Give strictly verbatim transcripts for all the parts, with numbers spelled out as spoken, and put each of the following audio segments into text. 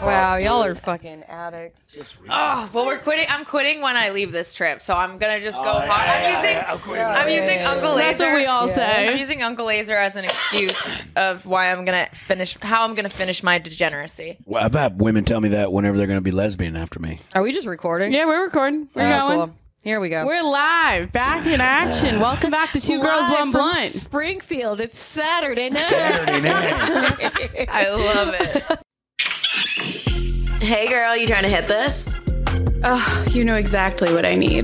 Wow, y'all are fucking addicts. Just Oh, well, we're quitting. I'm quitting when I leave this trip, so I'm gonna just go. Oh, hard. yeah, I'm yeah, using. yeah, I'm quitting. I'm Yeah, using yeah, Uncle yeah. Laser. That's what we all say. I'm using Uncle Laser as an excuse of why I'm gonna finish. How I'm gonna finish my degeneracy. Well, I've had women tell me that whenever they're going to be lesbian after me. Are we just recording? Yeah, we're recording. We're Oh, going. cool. Here we go. We're live, back in action. Welcome back to Two Girls, Live One from Blunt. Springfield. It's Saturday night. Saturday night. I love it. Hey, girl, you trying to hit this? Oh, you know exactly what I need.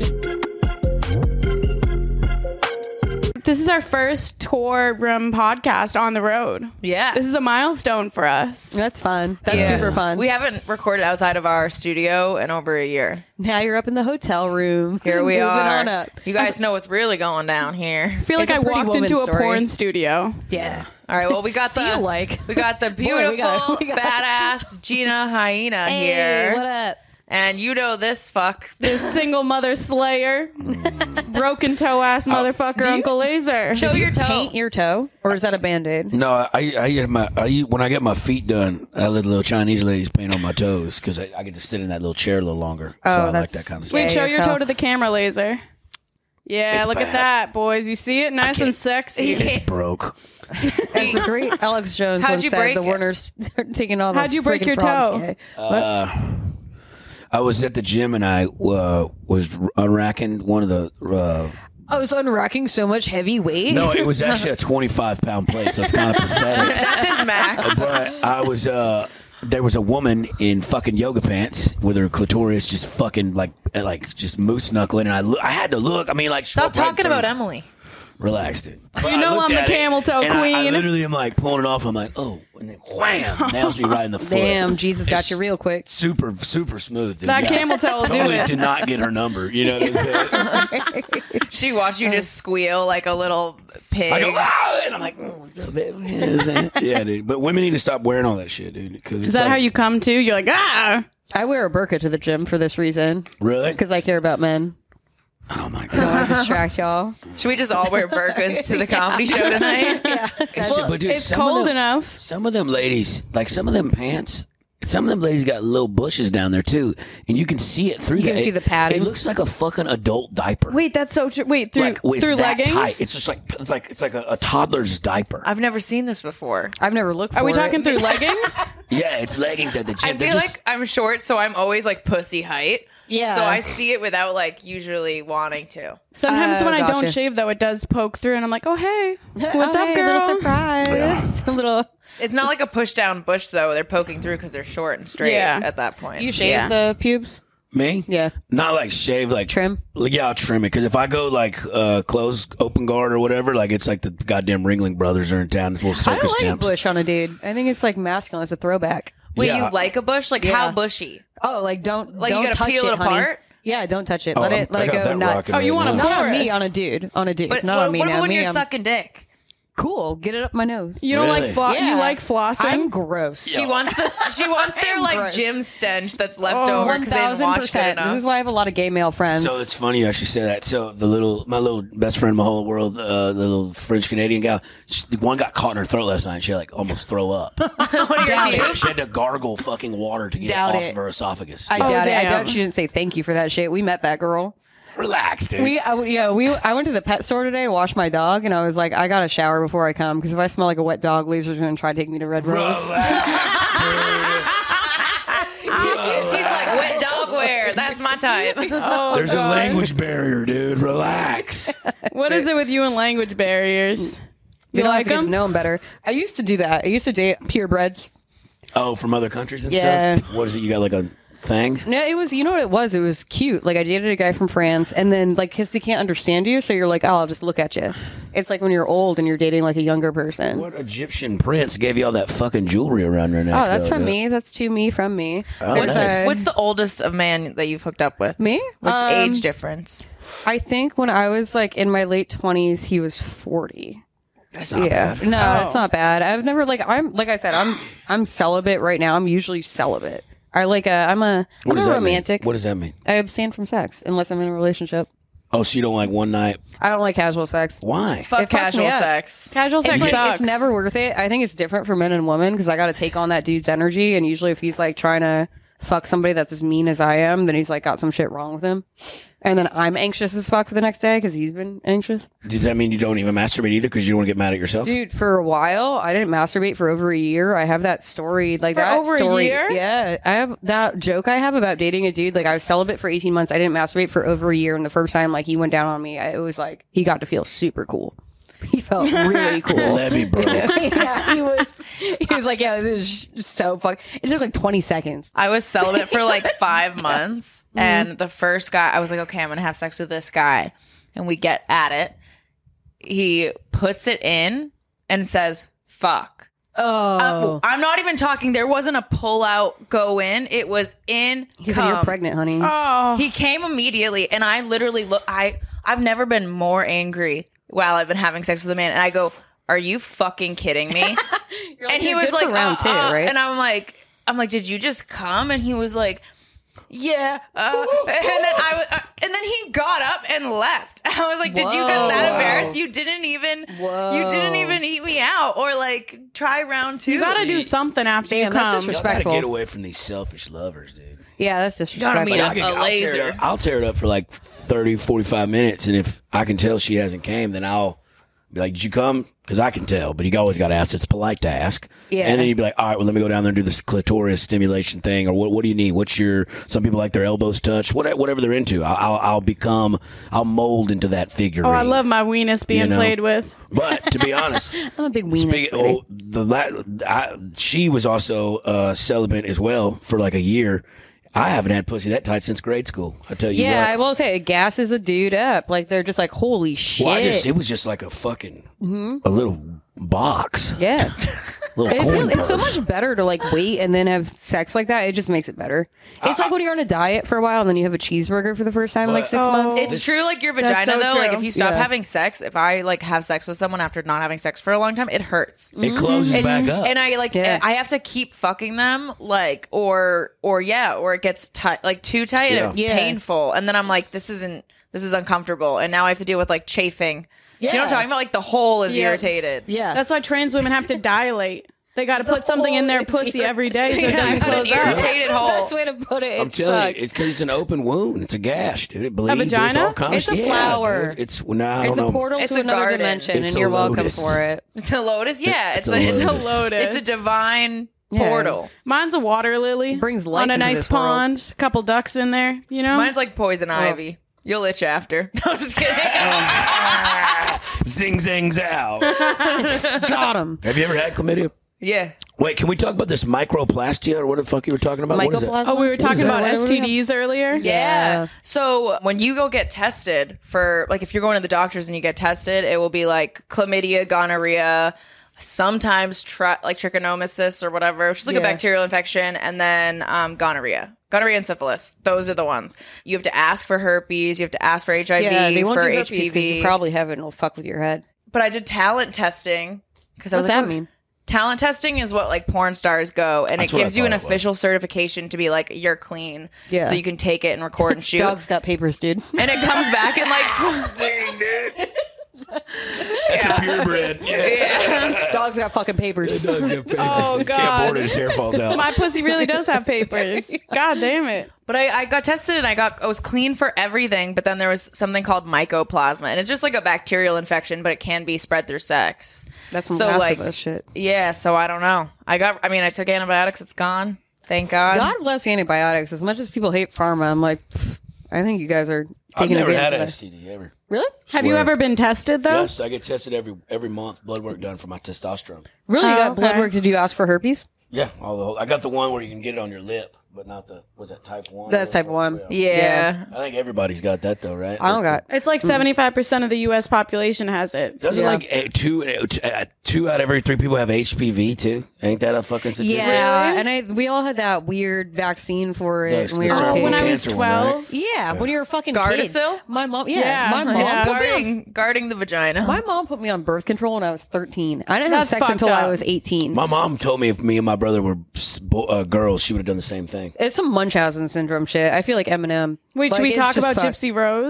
This is our first tour room podcast on the road. Yeah, This is a milestone for us. That's fun. That's Yeah. super fun. We haven't recorded outside of our studio in over a year. now you're up in the hotel room. Here we Moving are. on up. You guys know what's really going down here. I feel like It's a I Pretty walked Woman into a story. porn studio. Yeah. All right, well, we got the Feel like. we got the Boy, beautiful, we got- we got- badass Gina Hyena Hey, here, what up? and you know this fuck. This single mother slayer, broken toe ass motherfucker, Uncle Laser. Show your toe. Paint your toe? Or is that a Band-Aid? No, I, I, get my, I when I get my feet done, I let the little Chinese ladies paint on my toes because I, I get to sit in that little chair a little longer. Oh, so I like that's- that kind of Wait, stuff. show Yeah, your so- toe to the camera, Laser. Yeah, It's look at bad. that, boys. You see it? Nice and can't- sexy. It's broke. As the great Alex Jones How'd once you said, break the it? Warners are taking all the How'd you break freaking your frogs toe? gay. Uh, I was at the gym and I uh, was unracking one of the. Uh, I was unracking so much heavy weight. no, it was actually a twenty-five pound plate, so it's kind of pathetic. That's his max. But I was. Uh, there was a woman in fucking yoga pants with her clitoris just fucking like like just moose knuckling, and I lo- I had to look. I mean, like Stop stroke right talking through. about Emily. Relaxed it. You know I'm the camel toe and I, I queen. literally am like pulling it off. I'm like, oh, and then wham, nails me right in the foot. Damn, Jesus got It's you real quick. Super, super smooth. Dude. That Yeah. camel toe will do Totally it. did not get her number. You know what I'm saying? She watched you just squeal like a little pig. I go, ah! And I'm like, oh, what's up, baby? You know what I'm saying? Yeah, dude. But women need to stop wearing all that shit, dude. Cause Is that how you come to? You're like, ah! I wear a burqa to the gym for this reason. really? Because I care about men. Oh my I don't god. want to distract y'all. Should we just all wear burqas to the comedy show tonight? Yeah. It's, but dude, It's some of cold them- enough. Some of them ladies, like some of them pants, some of them ladies got little bushes down there too, and you can see it through. You can that. see It- the padding. It looks like a fucking adult diaper. Wait, that's so true. Wait, through like it's through that leggings? tight. It's just like it's like it's like a, a toddler's diaper. I've never seen this before. I've never looked for Are we it. talking through leggings? yeah, it's leggings at the gym. I They're feel just- like I'm short, so I'm always like pussy height. Yeah. So I see it without like usually wanting to. Sometimes Oh, when I don't gotcha. shave, though, it does poke through, and I'm like, oh, hey. What's Oh, up, hey, girl? Little surprise. Yeah. A little. It's not like a push down bush though. They're poking through because they're short and straight Yeah. at that point. You shave Yeah. the pubes? me. Yeah. Not like shave, like Trim? Like, yeah, I'll trim it because if I go like uh close open guard or whatever, like it's like the goddamn Ringling Brothers are in town. It's little I circus like temps. bush on a dude. I think it's like masculine. It's a throwback. Wait, Yeah. you like a bush? Like Yeah. how bushy? Oh, like don't Like, you don't gotta touch peel it honey. apart? Yeah, don't touch it. Oh, let I'm- it let I it got go that nuts. rocking Oh, you right want a now. Not on me, forest. on a dude, on a dude, But not what, on me what now. about when me, you're I'm- sucking dick? Cool, get it up my nose. You don't Really? like flo- Yeah. You like flossing? I'm gross. She wants this. She wants their like gross. gym stench that's left Oh, over One because they didn't thousand wash it percent. This enough. is why I have a lot of gay male friends. So it's funny you actually say that. So the little, my little best friend in my whole world, uh, the little French Canadian gal, she, one got caught in her throat last night. And she like almost throw up. What are your Doubt it. views? She had to gargle fucking water to get Doubt it off it. of her esophagus. I Yeah. doubt it. I damn. doubt she didn't say thank you for that shit. We met that girl. Relax, dude. We, I, yeah, we. I went to the pet store today to wash my dog, and I was like, I got to shower before I come because if I smell like a wet dog, Laser's gonna try to take me to Red Rose. He's like wet dog wear. That's my type. Oh, There's a God. language barrier, dude. Relax. What is it with you and language barriers? You You don't like have to get to them? know 'em better. I used to do that. I used to date purebreds. Oh, from other countries and Yeah. stuff? What is it? You got like a thing? No, it was. You know what it was? It was cute. Like I dated a guy from France, and then like because they can't understand you, so you're like, oh, I'll just look at you. It's like when you're old and you're dating like a younger person. What Egyptian prince gave you all that fucking jewelry around your neck? Oh, that's though, from dude? me. That's to me from me. Oh, It's, nice. uh, What's the oldest of man that you've hooked up with? me? Like Um, age difference. I think when I was like in my late twenties, he was forty. That's not Yeah, bad. no, Oh. it's not bad. I've never like I'm like I said I'm I'm celibate right now. I'm usually celibate. I like a I'm a What I'm does a that romantic. mean? What does that mean? I abstain from sex unless I'm in a relationship. Oh, so you don't like one night? I don't like casual sex. Why? Fuck It fucks me casual up. sex. Casual sex It's, like, sucks. it's never worth it. I think it's different for men and women because I got to take on that dude's energy. And usually, if he's like trying to fuck somebody that's as mean as I am, then he's like got some shit wrong with him. And then I'm anxious as fuck for the next day because he's been anxious. Does that mean you don't even masturbate either because you don't want to get mad at yourself? Dude, for a while, I didn't masturbate for over a year. I have that story, like For that over a story. year? Yeah, I have that joke I have about dating a dude. Like I was celibate for eighteen months. I didn't masturbate for over a year, and the first time, like he went down on me, I, it was like he got to feel super cool. He felt really cool. Levy broke. Yeah, he was. He was like, "Yeah, this is so fuck." It took like twenty seconds. I was celibate for like five months, and the first guy, I was like, okay, I'm gonna have sex with this guy, and we get at it. He puts it in and says, "Fuck." Oh, Um, I'm not even talking. There wasn't a pull out, go in. It was in. he said, "You're cum. pregnant, honey." Oh, He came immediately, and I literally look. I I've never been more angry while I've been having sex with a man, and I go, "Are you fucking kidding me?" And he "You're was good for like, round uh, two, uh," right? And I'm like, I'm like, "Did you just come?" And he was like, "Yeah." Uh, and then I was, uh, and then he got up and left. I was like, "Did you get that Whoa. embarrassed? You didn't even, Whoa. you didn't even eat me out, or like try round two." you gotta do something after you Damn, that's come. Y'all gotta disrespectful. get away from these selfish lovers, dude. Yeah, that's disrespectful. meet I up. can- A I'll tear it laser. up- I'll tear it up for like thirty, forty-five minutes, and if I can tell she hasn't came, then I'll be like, "Did you come?" Because I can tell, but you always got to ask. It's polite to ask. Yeah. And then you'd be like, "All right, well, let me go down there and do this clitoris stimulation thing, or what? What do you need? What's your?" Some people like their elbows touched. Whatever, whatever they're into, I'll, I'll, I'll become. I'll mold into that figurine. Oh, I love my weenus being You know? played with. But to be honest, I'm a big weenus speaking- lady. oh, the la- I, she was also uh, celibate as well for like a year. I haven't had pussy that tight since grade school. I tell you Yeah, I what. will say it gasses a dude up. Like they're just like, holy shit. Well, I just it was just like a fucking a little box. yeah. Little It coin feels, it's so purse. much better to like wait and then have sex like that. It just makes it better. It's like when you're on a diet for a while and then you have a cheeseburger for the first time in like six Oh. months. It's true, like your That's vagina so though. Like true. if you stop Yeah. having sex, if I like have sex with someone after not having sex for a long time, it hurts. It closes and, back up. and I like Yeah. I have to keep fucking them like or or yeah or it gets tight like too tight and it's Yeah. painful and then I'm like this isn't this is uncomfortable and now I have to deal with like chafing. Do you know what I'm Yeah. talking about? Like the hole is Yeah. irritated. yeah. That's why trans women have to dilate. They got to put something in their hole is pussy every day so it Yeah, doesn't I got an close up. irritated hole. Best way to put it. It I'm telling sucks. you, it's because it's an open wound. It's a gash, dude. It bleeds. There's vagina? all kinds It's a yeah, flower. dude. It's no, I don't It's know. a portal It's to a another garden. dimension, It's and a you're welcome lotus. for it. It's a lotus. Yeah, it's, It's a, a it's a lotus. Lotus. It's a divine Yeah. portal. Mine's a water lily. Brings life on a into nice this world. pond. A couple ducks in there. You know. Mine's like poison ivy. You'll itch after. No, I'm just kidding. Zing zang zow. Got him. Have you ever had chlamydia? yeah. Wait, can we talk about this microplastia or what the fuck you were talking about? What is that? Mycoplasma? oh, we were talking is about that? S T Ds earlier. Yeah. Yeah. So when you go get tested for, like, if you're going to the doctors and you get tested, it will be like chlamydia, gonorrhea, sometimes tri- like trichomoniasis or whatever, which is like a Yeah. bacterial infection, and then um, gonorrhea. Gonorrhea and syphilis. Those are the ones. You have to ask for herpes. You have to ask for H I V, Yeah, they won't for do herpes H P 'cause you V. probably have it and it'll fuck with your head. But I did talent testing. Because I What's was like, that mean? Talent testing is what like porn stars go, and That's it what I gives you an thought it was. official certification to be like you're clean, Yeah. so you can take it and record and shoot. Dog's got papers, dude. And it comes back in like tw- Dang, dude. That's a purebred. Yeah. Dog's got fucking papers. It does get papers. Oh, You God. can't board it. Its hair falls out. My pussy really does have papers. God damn it. But I, I got tested and I got I was clean for everything, but then there was something called mycoplasma, and it's just like a bacterial infection, but it can be spread through sex. That's some So, last like- of us shit. Yeah, so I don't know. I got I mean I took antibiotics, it's gone. Thank God. God bless antibiotics. As much as people hate pharma, I'm like, pff, I think you guys are I've taking never advantage had of an that. S T D ever. Really? Have you Swear. ever been tested though? Yes, I get tested every every month. Blood work done for my testosterone. Really? You Oh, got blood okay. work? Did you ask for herpes? Yeah, all the whole, I got the one where you can get it on your lip, but not the was that type one? That's type one. yeah. I think everybody's got that though, right? I don't got. It's like seventy-five percent of the U S population has it. Doesn't Yeah. like eh, two eh, t- eh, two out of every three people have H P V too? Ain't that a fucking statistic? Yeah, and I we all had that weird vaccine for it Yes, when we the were cervical Oh, when I kids. was cancer one, right? twelve. Yeah, when you were a fucking Gardasil? kid. My mom. Yeah, Yeah, my mom. yeah. put me on- Guarding guarding the vagina. My mom put me on birth control when I was thirteen. I didn't That's have sex fucked until I up. was eighteen. My mom told me if me and my brother were s- bo- uh, girls, she would have done the same thing. It's some Munchausen syndrome shit. I feel like Eminem. Wait, Like, should we it's talk just about fucked. Gypsy Rose?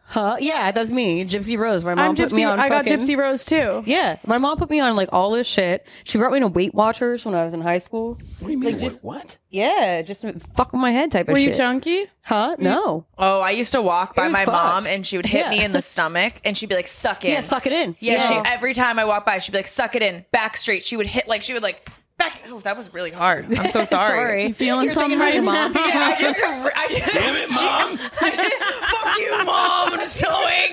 Huh? Yeah, that's me, Gypsy Rose. My mom I'm put Gypsy. me on. I got fucking- Gypsy Rose too. Yeah, my mom put me on like all this shit. She brought me to Weight Watchers when I was in high school. What do you mean? what? what? Yeah, just to fuck with my head type of Were you shit. chunky? Huh? No. Oh, I used to walk by was my fucked. mom and she would hit Yeah. me in the stomach and she'd be like, suck in. Yeah, suck it in. Yeah, she Yeah. every time I walked by, she'd be like, suck it in, back straight. She would hit like she would like back. Oh, that was really hard. I'm so sorry. Sorry. Feeling You're something thinking about right your now? mom. Yeah, I just, I just, Damn it, mom! I just- fuck you, mom. I'm so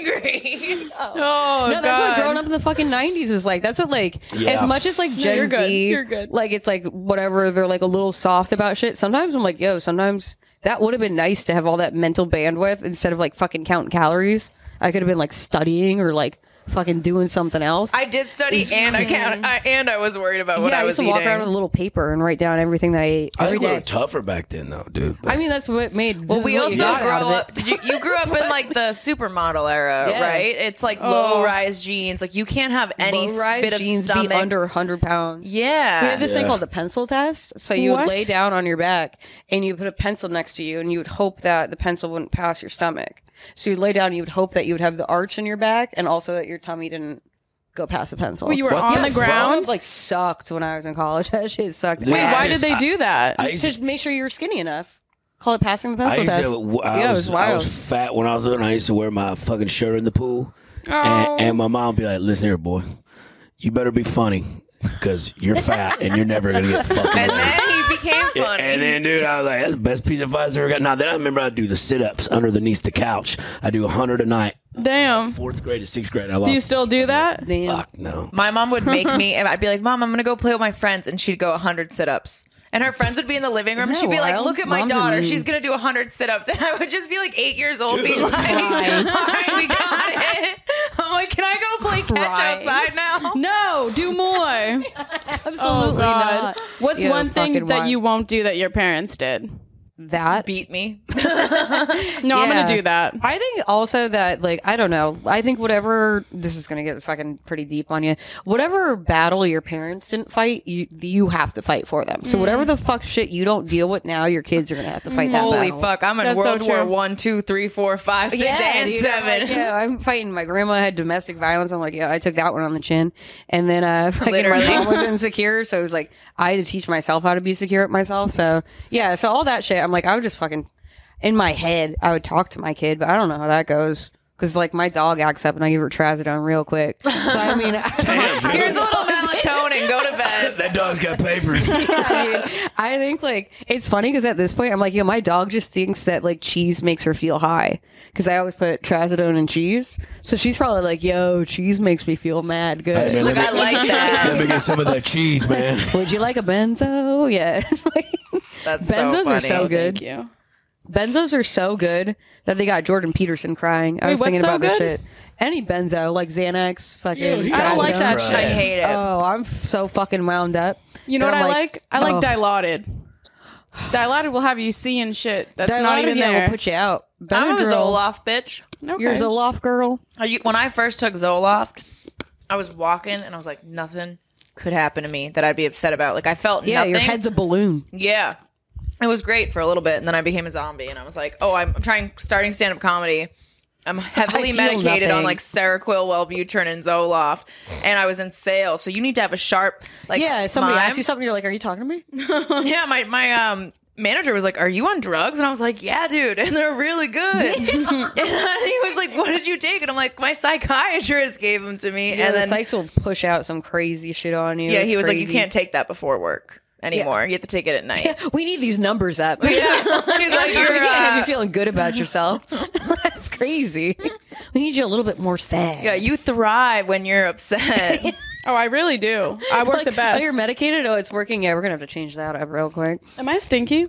angry. Oh, No, that's what God. growing up in the fucking nineties was like. That's what like Yeah. as much as like Gen you're good. Z, You're good. like it's like whatever they're like a little soft about shit. Sometimes I'm like, yo, sometimes that would have been nice to have all that mental bandwidth instead of like fucking counting calories. I could have been like studying or like fucking doing something else. I did study and I count, I, and I was worried about what yeah, I, I was used to eating. walk around with a little paper and write down everything that I ate I every think we day. were tougher back then, though, dude. I mean, that's what made. Well, this we is what also you got grew out of it. up. Did you? You grew up in like the supermodel era, Yeah. right? It's like Oh. low rise jeans. Like you can't have any Low-rise bit of jeans stomach. be under one hundred pounds. yeah. We had this thing Yeah. called the pencil test. So you What? would lay down on your back and you put a pencil next to you and you would hope that the pencil wouldn't pass your stomach. So you'd lay down and you would hope that you would have the arch in your back and also that your tummy didn't go past the pencil. Well, you were What on the the fuck? ground. like sucked when I was in college. That shit sucked. Wait, Wait, ass. why did they do that? I used Just make sure you were skinny enough. Call it passing the I pencil used test. to, I, yeah, was, it was I wild. was fat when I was little, and I used to wear my fucking shirt in the pool. Oh. And, and my mom would be like, listen here, boy, you better be funny because you're fat and you're never going to get fucking and laid." then he became funny. And then, dude, I was like, that's the best piece of advice I ever got. Now, then I remember I'd do the sit-ups underneath the couch. I do one hundred a night. Damn. Fourth grade to sixth grade. I lost. Do you still do that? Damn. Fuck, no. My mom would make me, and I'd be like, Mom, I'm going to go play with my friends. And she'd go one hundred sit ups. And her friends would be in the living room. Isn't She'd that be like, wild? Look at my Moms are daughter. mean. She's going to do one hundred sit ups. And I would just be like eight years old, being Dude. like, All right, we got it. I'm like, Can I go play catch crying. outside now? No, do more. Absolutely Oh, God. not. What's Yeah, one thing fucking that wild. you won't do that your parents did? That Beat me. No, I'm Yeah. gonna do that. I think also that, like, I don't know. I think whatever, this is going to get fucking pretty deep on you. Whatever battle your parents didn't fight, you you have to fight for them. So whatever the fuck shit you don't deal with now, your kids are going to have to fight that Holy battle. fuck. I'm in That's so World War true. One, two, three, four, five, six, and dude, I'm seven. like, yeah, I'm fighting. My grandma had domestic violence. I'm like, yeah, I took that one on the chin. And then uh, fucking Literally. my mom was insecure, so it was like I had to teach myself how to be secure at myself. So yeah, so all that shit, I'm like, I would just fucking in my head, I would talk to my kid, but I don't know how that goes. Because, like, my dog acts up and I give her trazodone real quick. So, I mean, Here's a little melatonin. Go to bed. That dog's got papers. yeah, dude. I think, like, it's funny because at this point, I'm like, yo, my dog just thinks that, like, cheese makes her feel high. Because I always put trazodone in cheese. So she's probably like, yo, cheese makes me feel mad good. She's Like, I like that. Let me get some of that cheese, man. Would you like a benzo? Yeah. That's so Benzos are funny. so good. Thank you. Benzos are so good that they got Jordan Peterson crying. I Wait, was what's thinking so about this good? shit. Any benzo, like Xanax, fucking. Yeah, I don't like trazodone. that Right. shit. I hate it. Oh, I'm f- so fucking wound up. You know And what I'm I like? I like oh. Dilaudid. Dilaudid will have you seeing shit that's not Dilaudid, even yeah, there. will put you out. I'm a Benadryl, Zoloft bitch. Okay. You're a Zoloft girl. Are you- When I first took Zoloft, I was walking and I was like, nothing could happen to me that I'd be upset about. Like I felt Yeah, nothing. your head's a balloon. Yeah. It was great for a little bit, and then I became a zombie, and I was like, oh, I'm trying, starting stand-up comedy. I'm heavily I feel medicated on, nothing. like, Seroquel, Wellbutrin, and Zoloft, and I was in sales, so you need to have a sharp, like, Yeah, somebody mime. asks you something, you're like, are you talking to me? Yeah, my, my um manager was like, are you on drugs? And I was like, yeah, dude, and they're really good. And he was like, what did you take? And I'm like, my psychiatrist gave them to me. Yeah, and the then, psychs will push out some crazy shit on you. yeah, It's he was like, you crazy. can't take that before work anymore. You have to take it at night. We need these numbers up. Yeah. He's like, we you're, can't have uh, you feeling good about yourself. That's crazy. We need you a little bit more sad. yeah, you thrive when you're upset. Oh, I really do. I work Like, the best. Oh, you're medicated? Oh, it's working? Yeah, we're going to have to change that up real quick. Am I stinky?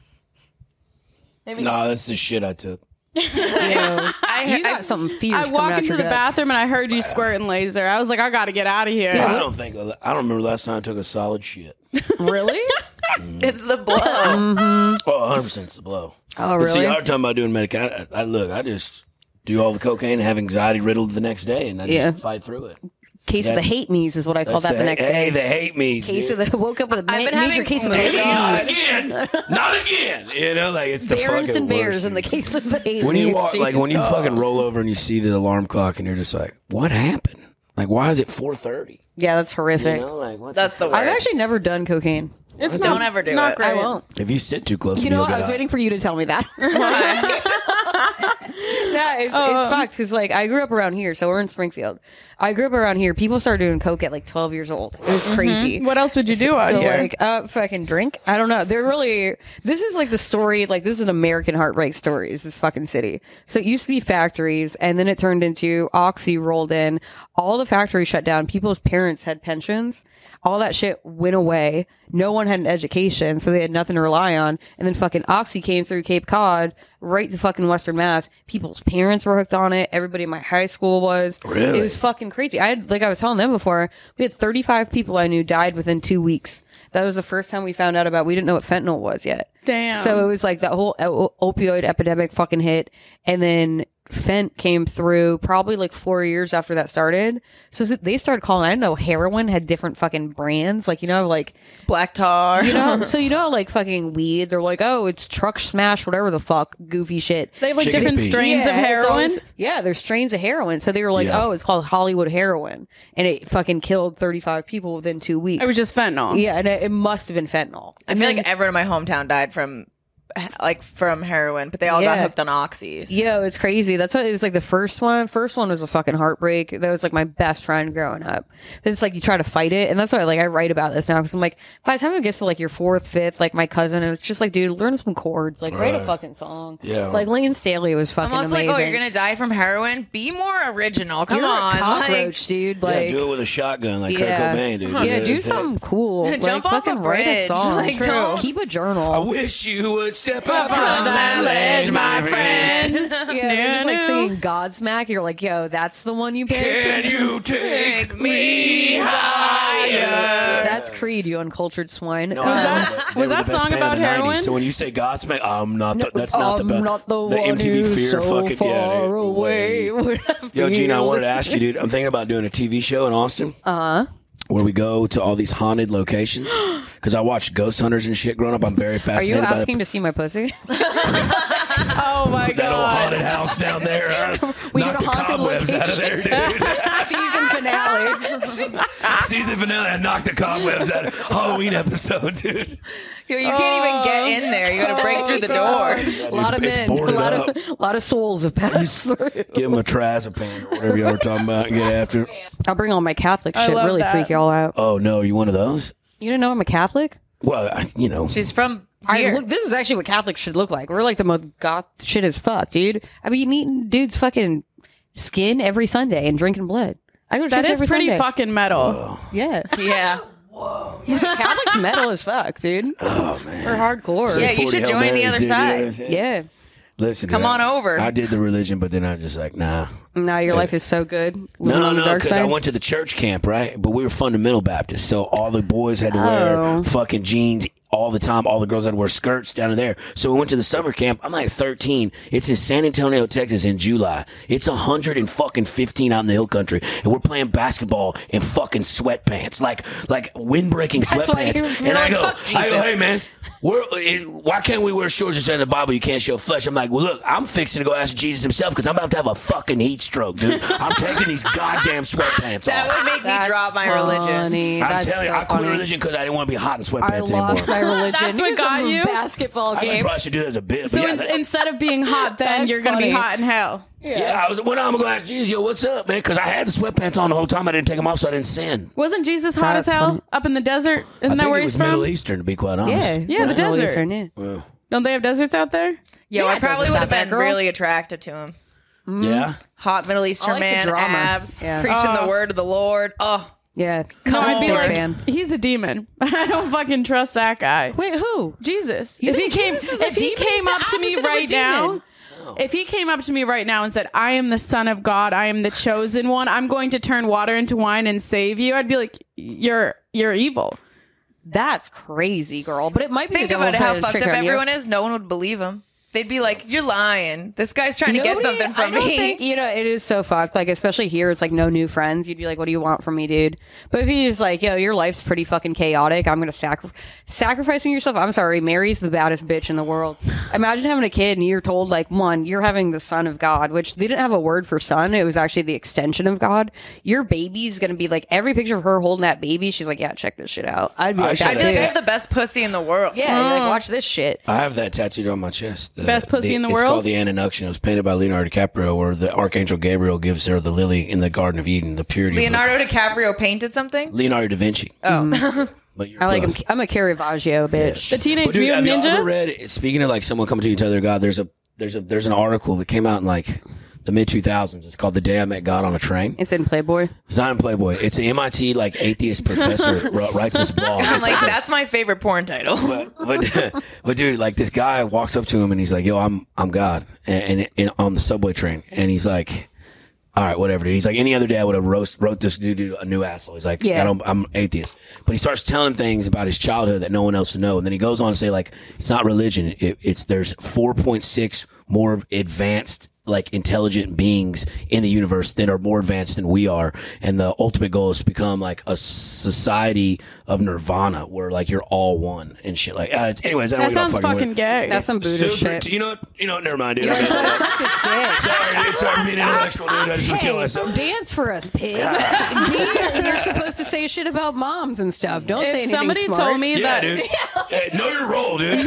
No, that's the shit I took. Yeah. I, You got something I fierce coming walk out into your the guts. bathroom and I heard you squirting laser. I was like, I got to get out of here. I don't think, I don't remember the last time I took a solid shit. Really? it's the blow. Oh, one hundred percent it's the blow. Oh, But see, really? y'all are talking about doing medication. I, I look, I just do all the cocaine and have anxiety riddled the next day, and I just Yeah. fight through it. case of the That's- hate me's is what I call that Say, the next hey, day. the hate me. Case of the woke up with a ma- I've been major having case of the smoothies. hate Not again. Not again. You know, like it's the Bears fucking and bears worst. in the case of the hate When you me's, walk, dude. like when you fucking roll over and you see the alarm clock and you're just like, what happened? Like, why is it four thirty? Yeah, that's horrific. You know, like what That's the fuck? worst. I've actually never done cocaine. It's Don't not, ever do not it. Great. I won't. If you sit too close, You to me, know you'll what? get I was out. waiting for you to tell me that. Yeah, it's, Oh. it's fucked because like I grew up around here, so we're in Springfield. I grew up around here. People started doing coke at like twelve years old. It was crazy. What else would you do out so here? like uh fucking drink. I don't know. They're really this is like the story, like this is an American heartbreak story, is this fucking city. So it used to be factories and then it turned into Oxy rolled in, all the factories shut down, people's parents had pensions, all that shit went away. No one had an education, so they had nothing to rely on. And then fucking Oxy came through Cape Cod, right to fucking Western Mass. People's parents were hooked on it. Everybody in my high school was. Really? It was fucking crazy. I had, like I was telling them before, we had thirty-five people I knew died within two weeks. That was the first time we found out about, we didn't know what fentanyl was yet. Damn. So it was like that whole o- opioid epidemic fucking hit. And then Fent came through probably like four years after that started. So they started calling, I didn't know heroin had different fucking brands. Like, you know, like, Black tar. you know, so you know, like fucking weed, they're like, oh, it's truck smash, whatever the fuck, goofy shit. They have like Chicken different feet. strains of Yeah, it's heroin. always- yeah, there's strains of heroin. So they were like, Yeah. oh, it's called Hollywood heroin. And it fucking killed thirty-five people within two weeks. It was just fentanyl. Yeah, and it, it must have been fentanyl. I feel like everyone in my hometown died from like from heroin, but they all got Yeah. hooked on oxys. Yeah, it's crazy. That's what it was like. The first one, first one was a fucking heartbreak. That was like my best friend growing up. Then it's like you try to fight it, and that's why like I write about this now because I'm like, by the time it gets to like your fourth, fifth, like my cousin, it's just like, dude, learn some chords, like write a Right. fuking song. Yeah. like Lane Staley was fucking Almost amazing. like, oh, you're gonna die from heroin. Be more original. Come You're on, a cockroach, like, dude. Yeah, Like, do it with a shotgun like yeah. Kurt Cobain, dude. yeah, You know, do it's- something cool. Jump like, off a fucking write a bridge. song. Like, don't- Keep a I journal. wish you would step out from that that ledge, my friend. Yeah, they're just like No. singing Godsmack. You're like, yo, that's the one you picked. Can you take me higher? That's Creed, you uncultured swine. No, Um, I know, that- but they was were that the best song band about of the heroin? nineties. So when you say Godsmack, I'm not. The, that's not the I'm best. not the, the one M T V who's Fear so fucking far yeah, dude, away. way. Yo, Gina, I wanted to ask you, dude. I'm thinking about doing a T V show in Austin. Uh huh. Where we go to all these haunted locations. Because I watched Ghost Hunters and shit growing up. I'm very Are you fascinated by asking to see my pussy? Oh my that old god. haunted house down there. Uh, We knock go the to haunted cobwebs out of there, dude. Season finale. See the finale. I knocked the cobwebs out of Halloween episode, dude. you, you can't even get in there. You got to break through the door. A lot of It's- men, it's a boarded lot up. of, a lot of souls have passed through. Give him a trazepam or whatever y'all were talking about and get after it. I'll bring all my Catholic I shit. love Really that. freak y'all out. Oh, no. Are you one of those? You didn't know I'm a Catholic? Well, I, you know. She's from I here. look, this is actually what Catholics should look like. We're like the most goth shit as fuck, dude. I mean, eating dude's fucking skin every Sunday and drinking blood. I go to That church is every pretty Sunday. fucking metal. Yeah. yeah. Catholics metal as fuck, dude. Oh, man. We're hardcore. Yeah, you forty should Hail join the Marys, other dude, you know side. what I'm saying? Yeah. Listen, Come dude, on I- over. I did the religion, but then I was just like, nah. Now your life is so good. Living No, on the no, dark because I side. went to the church camp, right? But we were fundamental Baptists, so all the boys had to Oh. wear fucking jeans all the time. All the girls had to wear skirts down in there. So we went to the summer camp. I'm like thirteen. It's in San Antonio, Texas, in July. It's one hundred and fucking fifteen out in the hill country, and we're playing basketball in fucking sweatpants, like like windbreaking That's why sweatpants. you're- And I go, Fuck I go, Jesus. hey man. We're, it, why can't we wear shorts and say in the Bible you can't show flesh? I'm like, well, look, I'm fixing to go ask Jesus himself because I'm about to have a fucking heat stroke, dude. I'm taking these goddamn sweatpants That off. would make That's me drop my religion. funny. I'm That's telling so you, I quit funny. religion because I didn't want to be hot in I sweatpants lost my anymore. religion. That's what because got of a you? Basketball I should, game. probably should do that as a bit. But So yeah, in- that- instead of being hot, then That's you're gonna be funny. hot in hell. yeah, I was. Well, now I'm gonna go ask Jesus, yo, what's up, man? Because I had the sweatpants on the whole time. I didn't take them off, so I didn't sin. Wasn't Jesus hot That's as hell funny. up in the desert? I Isn't that think where it he's was Middle from? Eastern, to be quite honest. Yeah, Yeah, the Middle desert. Eastern, yeah. Don't they have deserts out there? Yeah, Yeah, I it probably doesn't would have stop that, been girl. really attracted to him. Yeah. Hot Middle Eastern I like the man, drama. abs, Yeah. preaching Oh. the word of the Lord. Oh, Yeah. No, I'd be Big like, fan. he's a demon. I don't fucking trust that guy. Wait, who? Jesus. You if he think came, Jesus is a if he demon? came He's up the to me opposite of a right now, demon. if he came up to me right now and said, "I am the Son of God, I am the chosen one, I'm going to turn water into wine and save you," I'd be like, "You're you're evil." That's crazy, girl. But it might be think the about it, how devil fucked trick up on you. everyone is. No one would believe him. they'd be like, "You're lying. This guy's trying to Nobody- get something I from don't me." think, you know, it is so fucked. Like, especially here, it's like no new friends. You'd be like, "What do you want from me, dude?" But if you just like, yo, your life's pretty fucking chaotic. I'm gonna sacrifice sacrificing yourself. I'm sorry, Mary's the baddest bitch in the world. Imagine having a kid and you're told like, one, you're having the son of God, which they didn't have a word for son. It was actually the extension of God. Your baby's gonna be like every picture of her holding that baby. She's like, yeah, check this shit out. I'd be I like, should I that feel like too. I have the best pussy in the world. Yeah, you're like, watch this shit. I have that tattooed on my chest. The, Best pussy the- in the it's world? It's called the Ananuktion. It was painted by Leonardo DiCaprio, where the Archangel Gabriel gives her the lily in the Garden of Eden, the purity. Leonardo DiCaprio painted something. Of the, Leonardo da Vinci. Oh, But you're I like him. close. I'm a Caravaggio bitch. The Teenage But dude, have Mutant y'all ever Ninja. read? Speaking of like someone coming to each other, God, there's a there's a there's an article that came out in like the mid two thousands. It's called "The Day I Met God on a Train." It's in Playboy. It's not in Playboy. It's an M I T like atheist professor wr- writes this blog. I'm It's like, like a- that's my favorite porn title. but, but, but dude, like this guy walks up to him and he's like, "Yo, I'm I'm God," and, and, and on the subway train, and he's like, "All right, whatever, dude." He's like, "Any other day, I would have roast wrote this dude a new asshole." He's like, Yeah. I don't, "I'm atheist," but he starts telling things about his childhood that no one else would know, and then he goes on to say, like, it's not religion. It, it's there's four point six more advanced, like, intelligent beings in the universe that are more advanced than we are, and the ultimate goal is to become like a society of nirvana where like you're all one and shit. Like, uh, it's, anyways, I don't That know what sounds y'all fucking with. gay. That's some Buddhist Super, shit. you know what? You know what? Never mind, dude. You I mean, know, suck his dick. sorry, dude. Sorry, being intellectual, dude. I just want to kill myself. Dance for us, pig. Be- You're supposed to say shit about moms and stuff. Don't say If anything somebody smart. told me Yeah, that, dude. Hey, know your role, dude.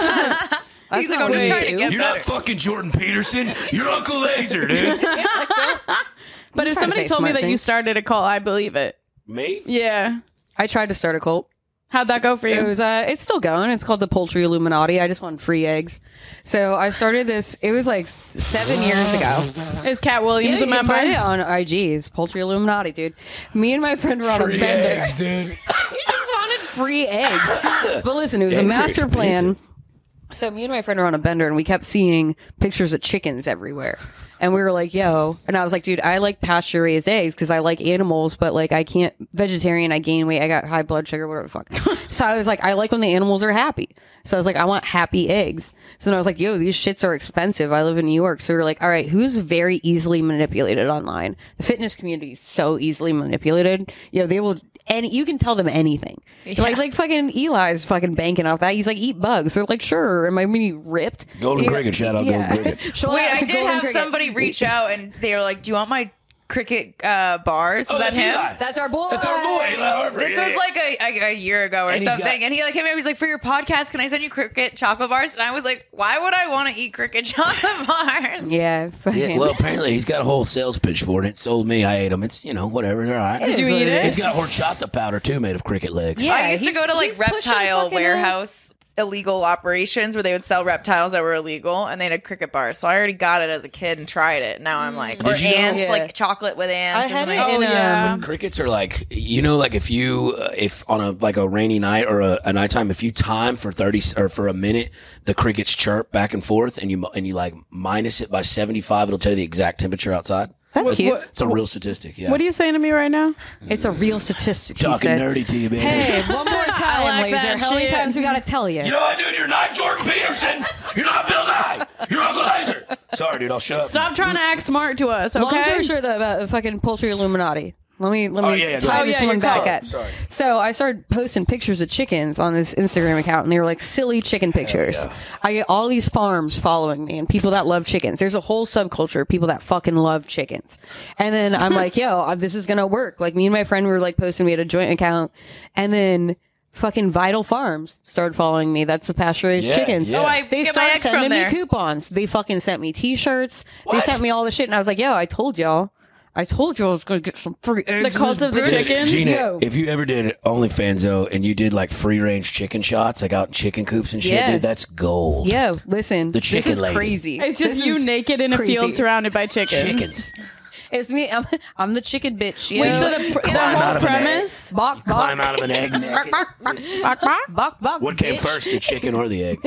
That's He's like, not I'm what just you trying to do. get You're better. not fucking Jordan Peterson. You're Uncle Laser, dude. but if trying to somebody say told me smart that you things. started a cult, I believe it. Me? Yeah. I tried to start a cult. How'd that go for It you? was uh it's still going. It's called the Poultry Illuminati. I just want free eggs. So I started this it was like seven years ago. Is Cat Williams You a can member? find it on I G. It's Poultry Illuminati, dude. Me and my friend were on Free a bender. eggs, dude. You just wanted free eggs. But listen, it was a Eggs are master plan. expensive. So me and my friend were on a bender and we kept seeing pictures of chickens everywhere. And we were like, yo. And I was like, dude, I like pasture raised eggs because I like animals, but like I can't, vegetarian, I gain weight, I got high blood sugar, whatever the fuck. So I was like, I like when the animals are happy. So I was like, I want happy eggs. So then I was like, yo, these shits are expensive. I live in New York. So we were like, all right, who's very easily manipulated online? The fitness community is so easily manipulated. Yo, they will, and you can tell them anything. Like, like fucking Eli's fucking banking off that. He's like, eat bugs. They're like, sure. Am I going to be ripped? Golden Yeah. cricket, shout out Yeah. Golden cricket. Shout Wait, out I to did Golden have Cricket. somebody reach out and they were like, "Do you want my cricket uh, bars?" Is Oh, that that's him? Eli. That's our boy. That's our boy, Eli Harper. This Yeah, was yeah. like a, a, a year ago or And he's something. got- and he like came in, he was like, "For your podcast, can I send you cricket chocolate bars?" And I was like, "Why would I want to eat cricket chocolate bars?" Yeah. Fucking. Yeah, well, apparently he's got a whole sales pitch for it. It sold me. I ate them. It's, you know, whatever. They're all right. Did you is what eat it it? He's got horchata powder, too, made of cricket legs. Yeah. I used to he's- go to like he's pushing reptile fucking, uh, warehouse illegal operations where they would sell reptiles that were illegal and they had cricket bars. So I already got it as a kid and tried it. Now I'm like, or Did you know- ants, Yeah. like chocolate with ants I or had something. it Oh, in, yeah. um, Crickets are like, you know, like if you, uh, if on a, like a rainy night or a, a nighttime, if you time for thirty or for a minute, the crickets chirp back and forth and you, and you like minus it by seventy-five, it'll tell you the exact temperature outside. That's What- cute. what- It's a real statistic. Yeah. What are you saying to me right now? It's a real statistic. he Talking said. nerdy to you, baby. Hey, one more time, like Laser. that How many shit. times we gotta tell you? You know what, dude? You're not Jordan Peterson. You're not Bill Nye. You're Uncle Laser. Sorry, dude. I'll shut up. Stop trying to act smart to us, Long okay? story short, though, about the fucking Poultry Illuminati. Let me let me Oh, yeah, yeah, go tie ahead. this Oh, yeah, one you're back cool. up. Sorry. So I started posting pictures of chickens on this Instagram account, and they were like silly chicken pictures. yeah. I get all these farms following me and people that love chickens. There's a whole subculture of people that fucking love chickens. And then I'm like, yo, uh, this is gonna work. Like me and my friend were like posting. We had a joint account, and then fucking Vital Farms started following me. That's the pasture raised Yeah, chickens. yeah. Oh, I they get my started eggs sending from me there. coupons. They fucking sent me T-shirts. They What? sent me all the shit, and I was like, yo, I told y'all. I told you I was gonna get some free eggs. The cult in of the this bitch. chickens? Gina, Yo. if you ever did OnlyFans though, and you did like free range chicken shots, like out in chicken coops and shit, Yeah. dude, that's gold. Yo, listen, The chicken this is lady. crazy. It's just This you is naked in a crazy. field surrounded by chickens. Chickens. It's me. I'm, I'm the chicken bitch. Yo. Wait, so the, the Climb out whole of an egg. premise? Bok, Climb bok, out of an egg naked. bok, bok, What came bitch. first, the chicken or the egg?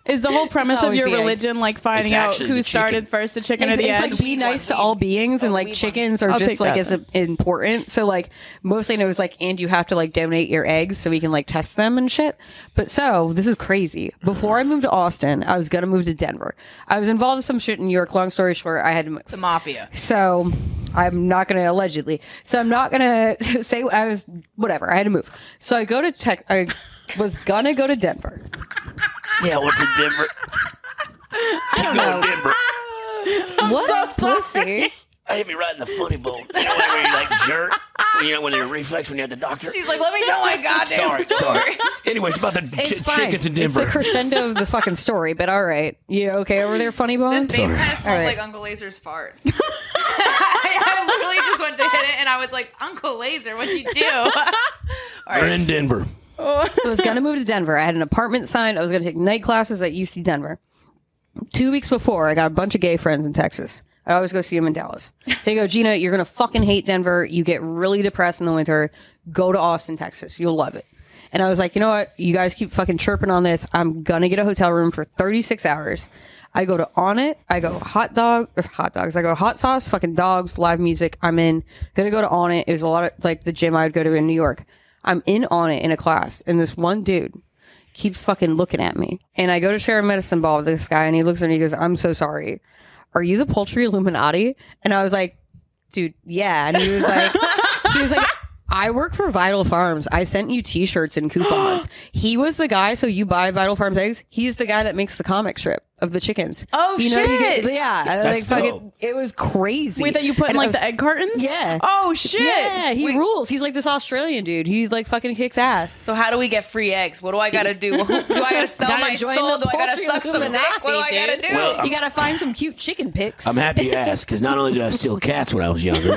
Is the whole premise It's of always your the egg. religion like finding It's out actually who the started chicken. first, the chicken It's, or the it's egg? like be nice to all beings, and like chickens are I'll just take like that as then. important. So like mostly I know it's like, and you have to like donate your eggs so we can like test them and shit. But so this is crazy. Before I moved to Austin, I was gonna move to Denver. I was involved in some shit in New York. Long story short, I had to move. The mafia. So I'm not going to allegedly. So I'm not going to say I was whatever. I had to move. So I go to tech. I was going to go to Denver. Yeah, what's in Denver? Keep going, Denver. What? so Pussy. I hit me right in the funny bone. You know when you like jerk? You know when your reflex when you're at the doctor? She's like, let me tell my goddamn Sorry, story. sorry. Anyways, about the It's ch- fine. chickens in It's Denver. the crescendo of the fucking story, but all right. You okay over there, funny bone? This babe Sorry. kind of smells All right. like Uncle Laser's farts. I, I literally just went to hit it, and I was like, Uncle Laser, what'd you do? All We're right. in Denver. I was going to move to Denver. I had an apartment signed. I was going to take night classes at U C Denver. Two weeks before, I got a bunch of gay friends in Texas. I always go see them in Dallas. They go, Gina, you're going to fucking hate Denver. You get really depressed in the winter. Go to Austin, Texas. You'll love it. And I was like, you know what? You guys keep fucking chirping on this. I'm going to get a hotel room for thirty-six hours. I go to On It. I go hot dog, or hot dogs. I go hot sauce, fucking dogs, live music. I'm in. Gonna go to On It. It was a lot of like the gym I would go to in New York. I'm in On It in a class, and this one dude keeps fucking looking at me. And I go to share a medicine ball with this guy, and he looks at me and he goes, I'm so sorry. Are you the poultry Illuminati? And I was like, dude, yeah. And he was like, he was like, I work for Vital Farms. I sent you t-shirts and coupons. He was the guy, so you buy Vital Farms eggs. He's the guy that makes the comic strip of the chickens. Oh, you know, you shit. get- yeah. That's like, fucking, dope. it was crazy. Wait, that you put in And I like was- the egg cartons? Yeah. Oh shit. Yeah, he rules. He's like this Australian dude. He like fucking kicks ass. So how do we get free eggs? What do I gotta do? Do I gotta sell Gotta my join soul? the Do I gotta poultry suck some dick? What do I Illuminati, gotta dude. do? Well, I'm- You gotta find some cute chicken pics. I'm happy you asked, because not only did I steal cats when I was younger,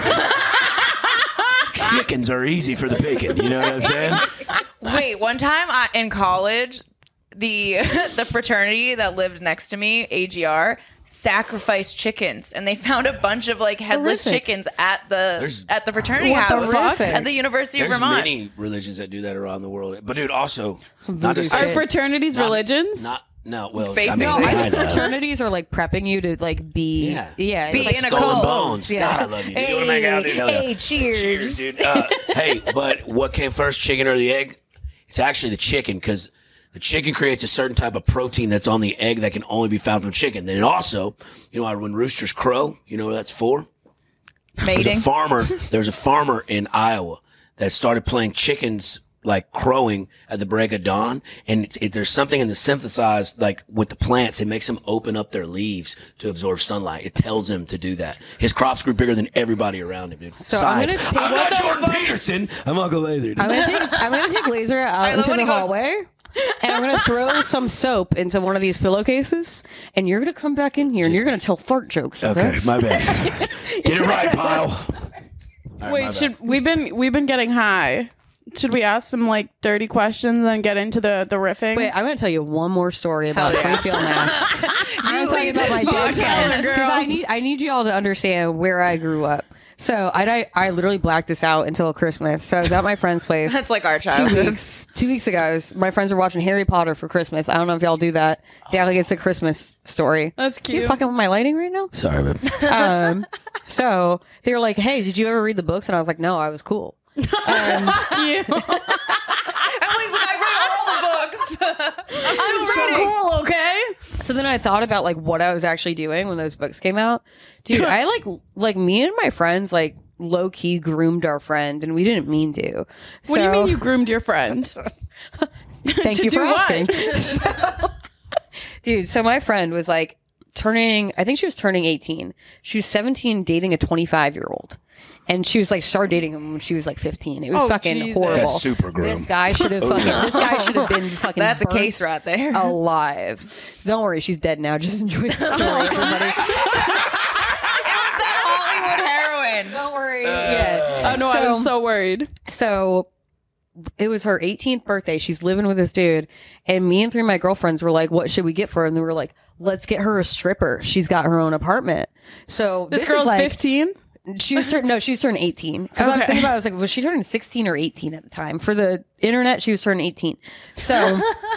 chickens are easy for the picking. You know what I'm saying? Wait, one time I, in college, the the fraternity that lived next to me, A G R, sacrificed chickens, and they found a bunch of like headless Horrific. chickens at the There's- at the fraternity What the house fuck? at the University of There's Vermont. many religions that do that around the world. But dude, also Some not to voodoo say Are shit. fraternities not- religions? Not no. Well, Basically. I No, mean, I think kinda. fraternities are like prepping you to like be Yeah. yeah, Be it's like in a Stolen cult. bones. Yeah. God, I love you. Dude. You want to make out, dude? Hell yeah. Hey, cheers. Cheers, dude. Uh, hey, but what came first, chicken or the egg? It's actually the chicken, because the chicken creates a certain type of protein that's on the egg that can only be found from chicken. Then it also, you know, when roosters crow, you know what that's for? There's Mating. a farmer. There's a farmer in Iowa that started playing chickens like crowing at the break of dawn, and it's, it, there's something in the synthesized like with the plants. It makes them open up their leaves to absorb sunlight. It tells them to do that. His crops grew bigger than everybody around him, dude. So I'm Science. gonna take- I'm not Jordan Peterson. I'm Uncle Laser. Dude. I'm gonna take I'm gonna take Laser out love into when the he goes- hallway. And I'm gonna throw some soap into one of these pillowcases, and you're gonna come back in here, and you're gonna tell fart jokes. Okay, Okay, my bad. Get it right, pile. All right, my Wait, bad. should we've been we've been getting high. Should we ask some like dirty questions and then get into the the riffing? Wait, I'm gonna tell you one more story about Hell yeah. Springfield, Mass. I'm gonna tell you lead about my this dad's podcast, side girl. because I need I need you all to understand where I grew up. So I, I I literally blacked this out until Christmas. So I was at my friend's place. That's like our two childhood. weeks. Two weeks ago, I was, my friends were watching Harry Potter for Christmas. I don't know if y'all do that. They act like it's a Christmas story. That's You cute. fucking with my lighting right now? Sorry, man. Um, so they were like, "Hey, did you ever read the books?" And I was like, "No, I was cool." Cute. Emily's like, I read all the books. I'm still I'm so reading. cool, okay? So then I thought about like what I was actually doing when those books came out. Dude, I like like me and my friends like low key groomed our friend, and we didn't mean to. What so, do you mean you groomed your friend? Thank to you for do what? asking. So- dude, so my friend was like turning. I think she was turning eighteen. She was seventeen, dating a twenty-five year old. And she was like, started dating him when she was like fifteen. It was Oh, fucking Jesus. horrible. That's super groom. This guy should have fucking. This guy should have been fucking. That's a burnt case right there. alive. So don't worry, she's dead now. Just enjoy the story, everybody. Hollywood heroin. Don't worry. yeah. Oh no, I was so worried. So it was her eighteenth birthday. She's living with this dude, and me and three of my girlfriends were like, "What should we get for her?" And they were like, "Let's get her a stripper. She's got her own apartment." So This, is girl's like, fifteen. She was turning no, she was turning eighteen. Because I was Okay. thinking about, it, I was like, was she turning sixteen or eighteen at the time? For the internet, she was turning eighteen. So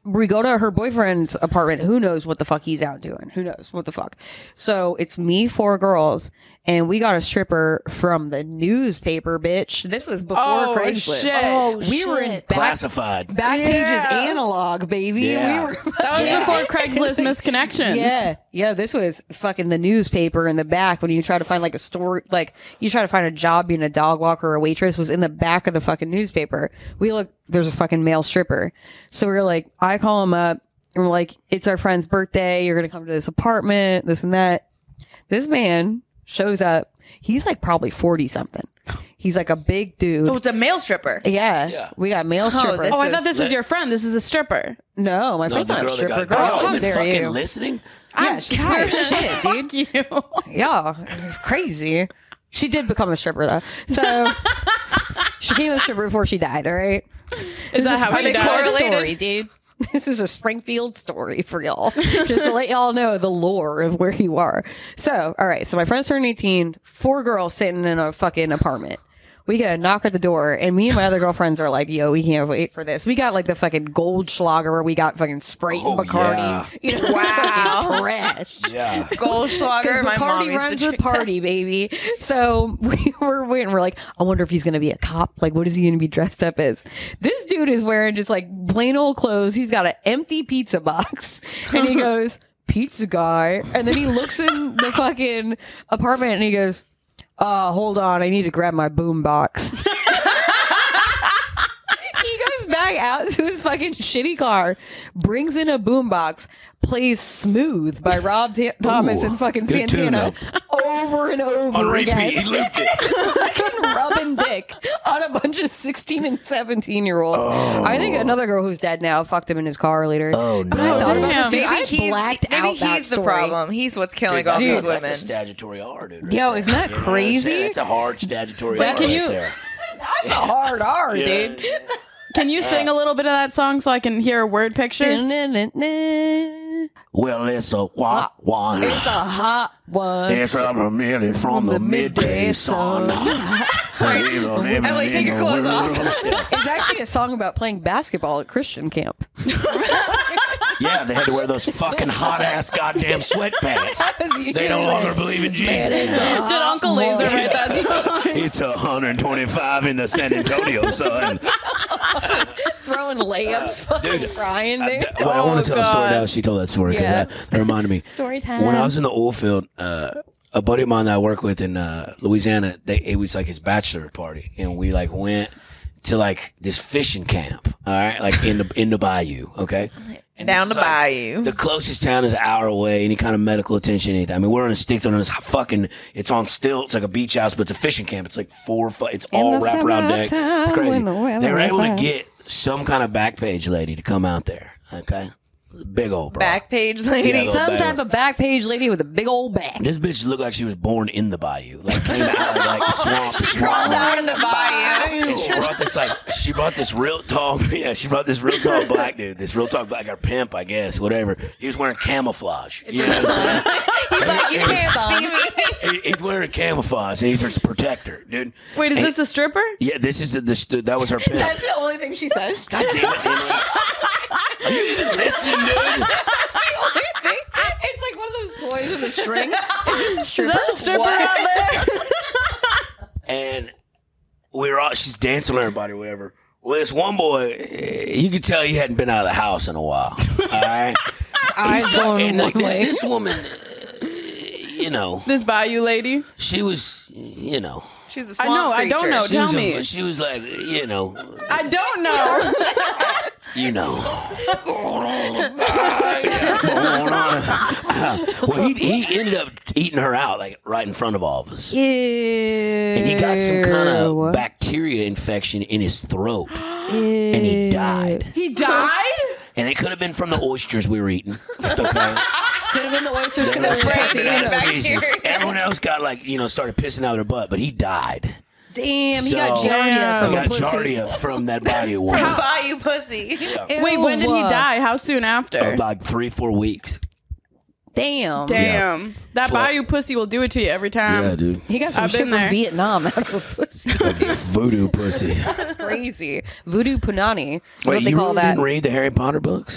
we go to her boyfriend's apartment. Who knows what the fuck he's out doing? Who knows what the fuck? So it's me, four girls, and we got a stripper from the newspaper, bitch. This was before Oh, Craigslist. shit. Oh, we were in back, Classified. back Yeah. pages analog, baby. Yeah. We were That was Yeah. before Craigslist misconnections. yeah, yeah. This was fucking the newspaper in the back when you try to find like a story, like you try to find a job being a dog walker or a waitress was in the back of the fucking newspaper. We look, there's a fucking male stripper. So we were like, I call him up and we're like, it's our friend's birthday. You're going to come to this apartment, this and that. This man shows up. He's like probably forty something. He's like a big dude. Oh, it's a male stripper. Yeah. Yeah. We got male strippers. this Oh, I is- thought this was your friend. This is a stripper. no, my No, friend's the not a girl that stripper. got, Girl, are y'all how even dare fucking you? listening? Yeah, she's clear as shit, dude. You. Yeah, crazy. She did become a stripper though. So she became a stripper before she died. All right. Is that This how she pretty died? cool Correlated? story, dude. This is a Springfield story for y'all, just to let y'all know the lore of where you are. So, all right. So my friends turned eighteen. Four girls sitting in a fucking apartment. We get a knock at the door, and me and my other girlfriends are like, yo, we can't wait for this. We got like the fucking Goldschlager where we got fucking Sprite and Oh, Bacardi. yeah. You know, Wow. fucking trash. Yeah. Goldschlager. My mom Bacardi used to runs the drink that. party, baby. So we were waiting. We're like, I wonder if he's going to be a cop. Like, what is he going to be dressed up as? This dude is wearing just like plain old clothes. He's got an empty pizza box. And he goes, pizza guy. And then he looks in the fucking apartment and he goes, uh, hold on. I need to grab my boom box. He goes back out to his fucking shitty car, brings in a boombox, plays "Smooth" by Rob T- Thomas Ooh, and fucking good tune, Santana over and over On repeat, again. he looped it. Fucking rubbing dick on a bunch of sixteen and seventeen year olds. I think another girl who's dead now fucked him in his car later. Oh, But I no. thought about Damn. this, dude. Maybe I he's blacked maybe out that he's the story. problem. He's what's killing Dude, all that's, these a, women. that's a statutory R, dude. Right Yo, there. isn't that You know what I'm crazy? saying? That's a hard statutory But R can right you- there. That's a hard R, Yeah. dude. Can you sing a little bit of that song so I can hear a word picture? Well, it's a hot one. It's a hot one. It's a merely from the midday sun. Emily, take your clothes off. It's actually a song about playing basketball at Christian camp. Yeah, they had to wear those fucking hot ass goddamn sweatpants. They no longer believe in Jesus now. Did Uncle Laser write that song? It's one hundred twenty-five in the San Antonio sun. Throwing layups, fucking dude, crying I, there. well, I want to tell a story God. now. She told that story because Yeah. that, that reminded me. Story time. When I was in the oil field, uh, a buddy of mine that I work with in uh, Louisiana, they, it was like his bachelor party, and we like went to like this fishing camp. All right, like in the in the bayou. Okay. And Down this the is, like, bayou. The closest town is an hour away. Any kind of medical attention, anything. I mean, we're on a stick on this fucking. It's on stilts, like a beach house, but it's a fishing camp. It's like four. fu- It's In all the wraparound deck. It's summertime crazy. when the weather They were is able to fine. get some kind of back page lady to come out there. Okay, big old bro. Back page lady. Yeah, Some back. type of back page lady with a big old back. This bitch looked like she was born in the bayou. Like came out of like the swamp. swamp. Crawled out in the bayou. And she brought this like she brought this real tall yeah she brought this real tall black dude, this real tall black or pimp, I guess, whatever. He was wearing camouflage. You know what I'm saying? He's like, you can't see me. He- He's wearing camouflage and he's her protector, dude. Wait, is And- this a stripper? Yeah, this is the, this, that was her pimp. That's the only thing she says. God damn it, Emily. Are you even listening, dude? That's the only thing. It's like one of those toys with a string. Is this a stripper? Is that a stripper What? out there? And we were all, she's dancing with everybody, or whatever. Well, this one boy, eh, you could tell he hadn't been out of the house in a while. All right. Eyes So- going and like one this, way. this woman, uh, you know, This bayou lady? she was, you know, She's a I swamp know, I don't creature. know. she Tell was, me. a, she was like, you know, I don't know. you know. Well, he, he ended up eating her out, like right in front of all of us. Ew. And he got some kind of bacteria infection in his throat, and he died. He died? And it could have been from the oysters we were eating. Okay. Could have been the oysters. Could have been Right, the yeah, potatoes. bacteria. Everyone else got like you know started pissing out their butt, but he died. Damn, he got So- giardia He from a got pussy. giardia from that bayou woman. Bayou pussy. Wait, when did he Ew. die? How soon after? About three, four weeks. Damn. Damn. That Fuck. bayou pussy will do it to you every time. Yeah, dude. He got some I've shit been from there. Vietnam out of a pussy. Voodoo pussy. That's crazy. Voodoo punani. is Wait, what they you call really that. didn't read the Harry Potter books?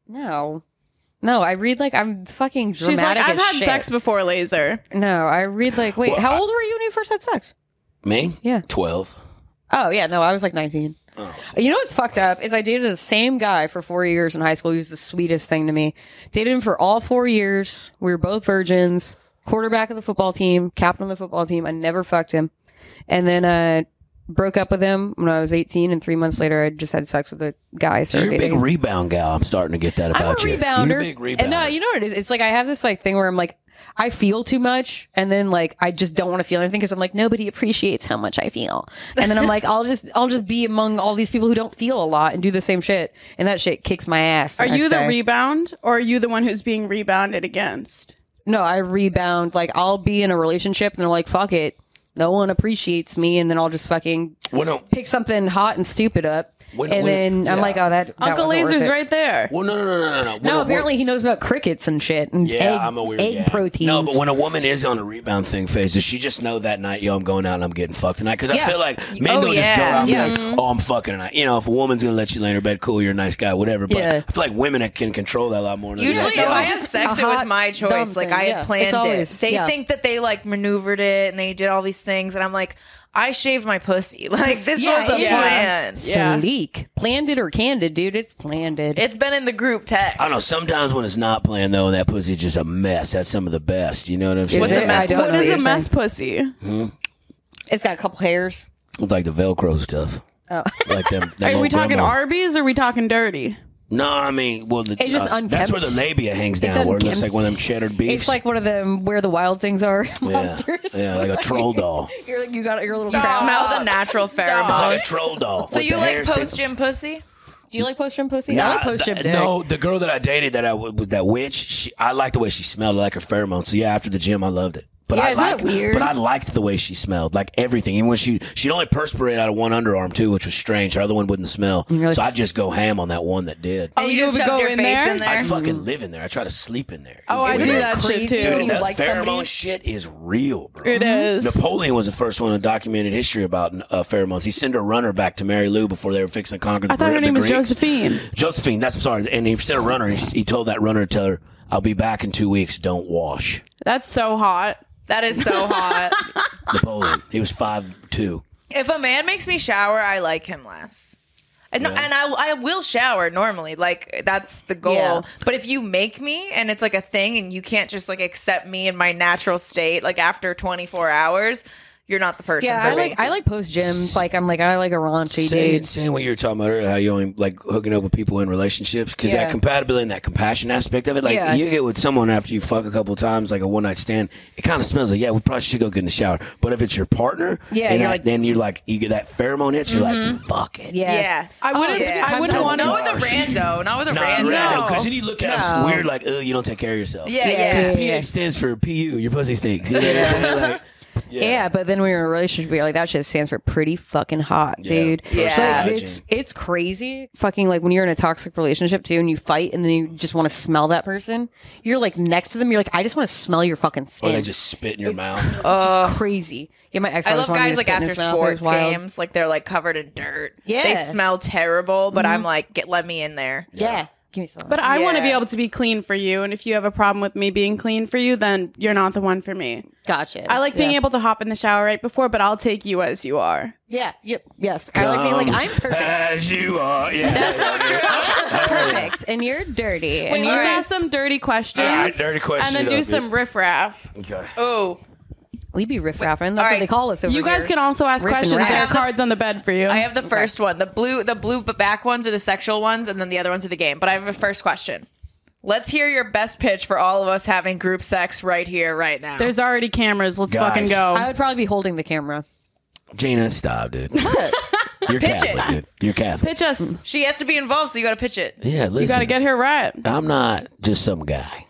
No. No, I read like I'm fucking She's like, dramatic I've as had shit. sex before laser. No, I read like, wait, Well, how I- old were you when you first had sex? Me? Yeah. twelve. Oh, yeah, no, I was like nineteen. Oh. You know what's fucked up is I dated the same guy for four years in high school. He was the sweetest thing to me. Dated him for all four years. We were both virgins. Quarterback of the football team, captain of the football team. I never fucked him. And then uh broke up with him when I was eighteen, and three months later I just had sex with a guy. So you're a big dating. rebound gal. I'm starting to get that I'm about a you. rebounder. You're a big rebounder. And no, you know what it is? It's like I have this like thing where I'm like, I feel too much, and then like I just don't want to feel anything because I'm like, nobody appreciates how much I feel. And then I'm like, I'll just I'll just be among all these people who don't feel a lot and do the same shit, and that shit kicks my ass. Are you next the day. rebound, or are you the one who's being rebounded against? No, I rebound. Like I'll be in a relationship and they're like, fuck it, no one appreciates me, and then I'll just fucking Well, no. pick something hot and stupid up, When- and when- then I'm yeah. like, oh, that, that Uncle wasn't worth Laser's it. right there. Well, no, no, no, no, no. no. When No, a- apparently he knows about crickets and shit and Yeah, egg, I'm a weird egg yeah. proteins. No, but when a woman is on a rebound thing phase, does she just know that night, yo, I'm going out and I'm getting fucked tonight? Because I Yeah. feel like men Oh, don't just go yeah. out and Yeah. be like, oh, I'm fucking tonight. You know, if a woman's going to let you lay in her bed, cool, you're a nice guy, whatever. But Yeah. I feel like women can control that a lot more. Than Usually, guys. if I it's have just sex, a it was hot, my dumb choice. Like thing, I had yeah. planned It's always- it. They yeah. think that they like maneuvered it and they did all these things, and I'm like, I shaved my pussy. Like this Yeah, was a yeah. plan. Yeah. Sleek. Planned it or canned it, dude. It's planned it. It's been in the group text. I don't know. Sometimes when it's not planned, though, and that pussy's just a mess, that's some of the best. You know what I'm saying? What's a mess I don't What know is what a you're mess saying. pussy? It's got a couple hairs. It's like the Velcro stuff. Oh. Like them. them Are we old talking grandma. Arby's or are we talking dirty? No, I mean, well, the, It's just uh, that's unkempt. where the labia hangs It's down, where it looks like unkempt. one of them cheddar beefs. It's like one of them where the wild things are yeah, monsters. yeah, like a troll doll. You're like, you got your little You crowd. smell the natural It's pheromones. like a troll doll. So with you the like hair post sticking- gym pussy? Do you like post gym pussy? I Nah, like post gym th- dick. No, the girl that I dated that I w- with that witch, she, I liked the way she smelled, I like her pheromones. So yeah, after the gym, I loved it. But Yeah, I isn't that liked, weird? But I liked the way she smelled, like everything. Even when she she'd only perspirate out of one underarm too, which was strange. Her other one wouldn't smell. you're like- so I'd just go ham on that one that did. And you, you just would shoved go your in face there? in there. I fucking live in there. I try to sleep in there. Oh, I It's do weird. that shit crazy. too. Dude, that like pheromone somebody- shit is real, bro. It is. Napoleon was the first one in documented history about uh, pheromones. He sent a runner back to Mary Lou before they were fixing to conquer the I thought her the name was Greeks. Josephine. Josephine, that's I'm sorry. And he sent a runner. He, he told that runner to tell her, "I'll be back in two weeks. Don't wash." That's so hot. That is so hot. Napoleon. He was five two. If a man makes me shower, I like him less. And, Yeah. and I, I will shower normally. Like, that's the goal. Yeah. But if you make me and it's like a thing and you can't just like accept me in my natural state, like after twenty-four hours, you're not the person Yeah, for I me. like I like post gyms. Like I'm like I like a raunchy Saying, dude. saying what you were talking about earlier, how you only like hooking up with people in relationships, because Yeah. that compatibility and that compassion aspect of it, like Yeah. you get with someone after you fuck a couple times, like a one night stand, it kind of smells like, yeah, we probably should go get in the shower. But if it's your partner, Yeah, and you're that- like- then you're like, you get that pheromone itch, you're like, fuck it. Yeah. yeah. I wouldn't. yeah. I wouldn't Sometimes- want Not to. with a rando. Not with a Nah, rando. random, because then you look at No. us weird, like, oh, you don't take care of yourself. Yeah, Yeah. yeah. Because P H stands for P U, your pussy stinks. You know what I'm saying? Like, Yeah. but then when you're in a relationship, you're like that shit stands for pretty fucking hot, Yeah. dude. Yeah. So, like, Hygiene. it's it's crazy. Fucking like when you're in a toxic relationship too, and you fight, and then you just want to smell that person. You're like next to them. You're like, I just want to smell your fucking skin. Or they just spit in your mouth. It's crazy. Yeah, my ex. I always love wanted me guys to like spit in after his mouth. It was sports wild. games, like they're like covered in dirt. Yeah. They smell terrible, but I'm like, get let me in there. Yeah, give me some. But I want to be Yeah. able to be clean for you, and if you have a problem with me being clean for you, then you're not the one for me. Gotcha. I like being yeah. able to hop in the shower right before, but I'll take you as you are. Yeah. Yep. Yes. I like being like I'm perfect. As you are. Yeah. That's so true. I'm perfect, and you're dirty. Wait, And let's you're, ask some dirty questions. All right, dirty question And then it do up, some riffraff. Okay. Oh, we be riffraffing. That's all what right. they call us over You guys here. can also ask Riff and questions. rap. There I are have the- cards on the bed for you. I have the first one. The blue, the blue back ones are the sexual ones, and then the other ones are the game. But I have a first question. Let's hear your best pitch for all of us having group sex right here, right now. There's already cameras. Let's Guys. fucking go. I would probably be holding the camera. Gina, stop, dude. You're Pitch Catholic, it. dude. You're Catholic. Pitch us. she has to be involved, so you got to pitch it. Yeah, listen. You got to get her right. I'm not just some guy.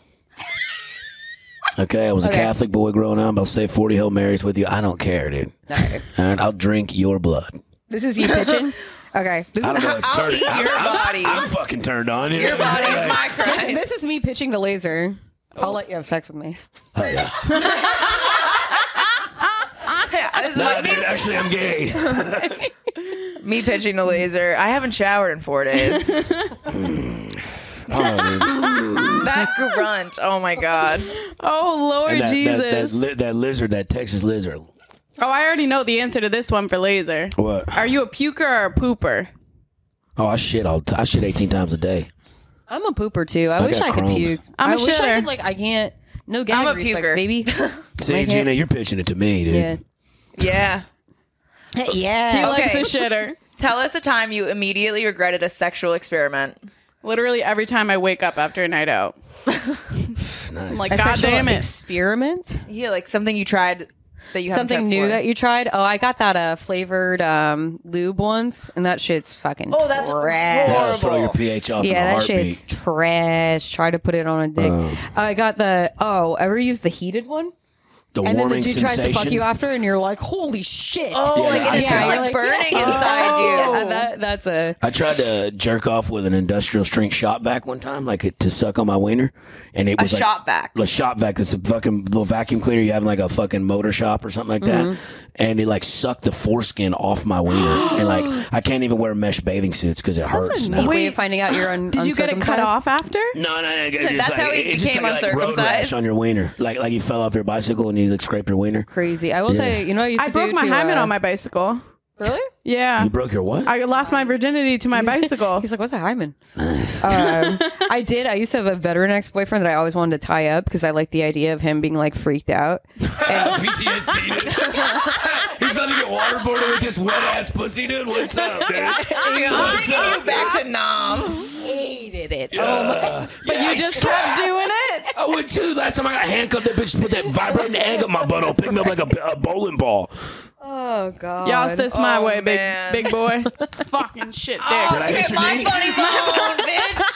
Okay, I was Okay. a Catholic boy growing up. I'll say forty Hail Marys with you. I don't care, dude. All right. All right, I'll drink your blood. This is you pitching. Okay. This I is don't know. It's I'll turned. eat I'm, your I'm- body. I'm fucking turned on. You Your know what I'm body is saying? my Christ. this is me pitching to Laser. I'll let you have sex with me. Oh, yeah. Yeah, this is Nah, my, dude, actually, I'm gay. me pitching a laser. I haven't showered in four days. Oh, dude. That grunt. Oh my god. Oh Lord And that, Jesus. That, that, li- that lizard, that Texas lizard. Oh, I already know the answer to this one for Laser. What? Are you a puker or a pooper? Oh, I shit all. T- I shit eighteen times a day. I'm a pooper too. I, I wish got I could Crohn's. puke. I'm a I wish I shitter. could, like, I can't. No gag I'm a reflex, puker. baby. See, Gina, you're pitching it to me, dude. Yeah. Yeah. Yeah. He likes Okay. a shitter. Tell us a time you immediately regretted a sexual experiment. Literally every time I wake up after a night out. Nice. I'm like, A God sexual damn it. experiment? Yeah, like something you tried that you haven't Something tried new before. that you tried? Oh, I got that uh, flavored um, lube once, and that shit's fucking Oh, that's trash. Yeah, horrible. throw your pH off in Yeah, a that heartbeat. shit's trash. Try to put it on a dick. Oh. I got the, oh, ever use the heated one? The And then the warming dude sensation. tries to fuck you after, and you're like, holy shit. Oh, Yeah, like I and it tried- starts Yeah, like you're like, burning yeah. inside you. Yeah, that, that's a, I tried to jerk off with an industrial strength shop vac one time, like to suck on my wiener, and it A was like shop vac. a shop vac. It's a fucking little vacuum cleaner you have in like a fucking motor shop or something like that, Mm-hmm. and it like sucked the foreskin off my wiener, and like I can't even wear mesh bathing suits because it hurts that's a now. neat way Wait, of finding out you're un- Did you get it cut uncircumcised. off after? No, no, no. It's just That's like, how he it's just became like, like road rash uncircumcised? on your wiener, like like you fell off your bicycle and you like scraped your wiener. Crazy. I will Yeah. say, you know, what I used I to broke do my to, hymen uh, on my bicycle. Really? Yeah. You broke your what? I lost my virginity to my bicycle. He's like, what's a hymen? Nice. um, I did. I used to have a veteran ex-boyfriend that I always wanted to tie up because I like the idea of him being like freaked out. And P T S D. Dude. He's about to get waterboarded with this wet ass pussy, dude. What's up, dude? I'm taking you back to Nam. hated it. Uh, But you just kept doing it. I would too. Last time I got handcuffed, that bitch put that vibrating egg up my butthole, picked me up like a, a bowling ball. Oh god. Y'all, this my Oh, way, big man. big boy. Fucking shit dick. Oh, I you hit hit your my knee? funny bone,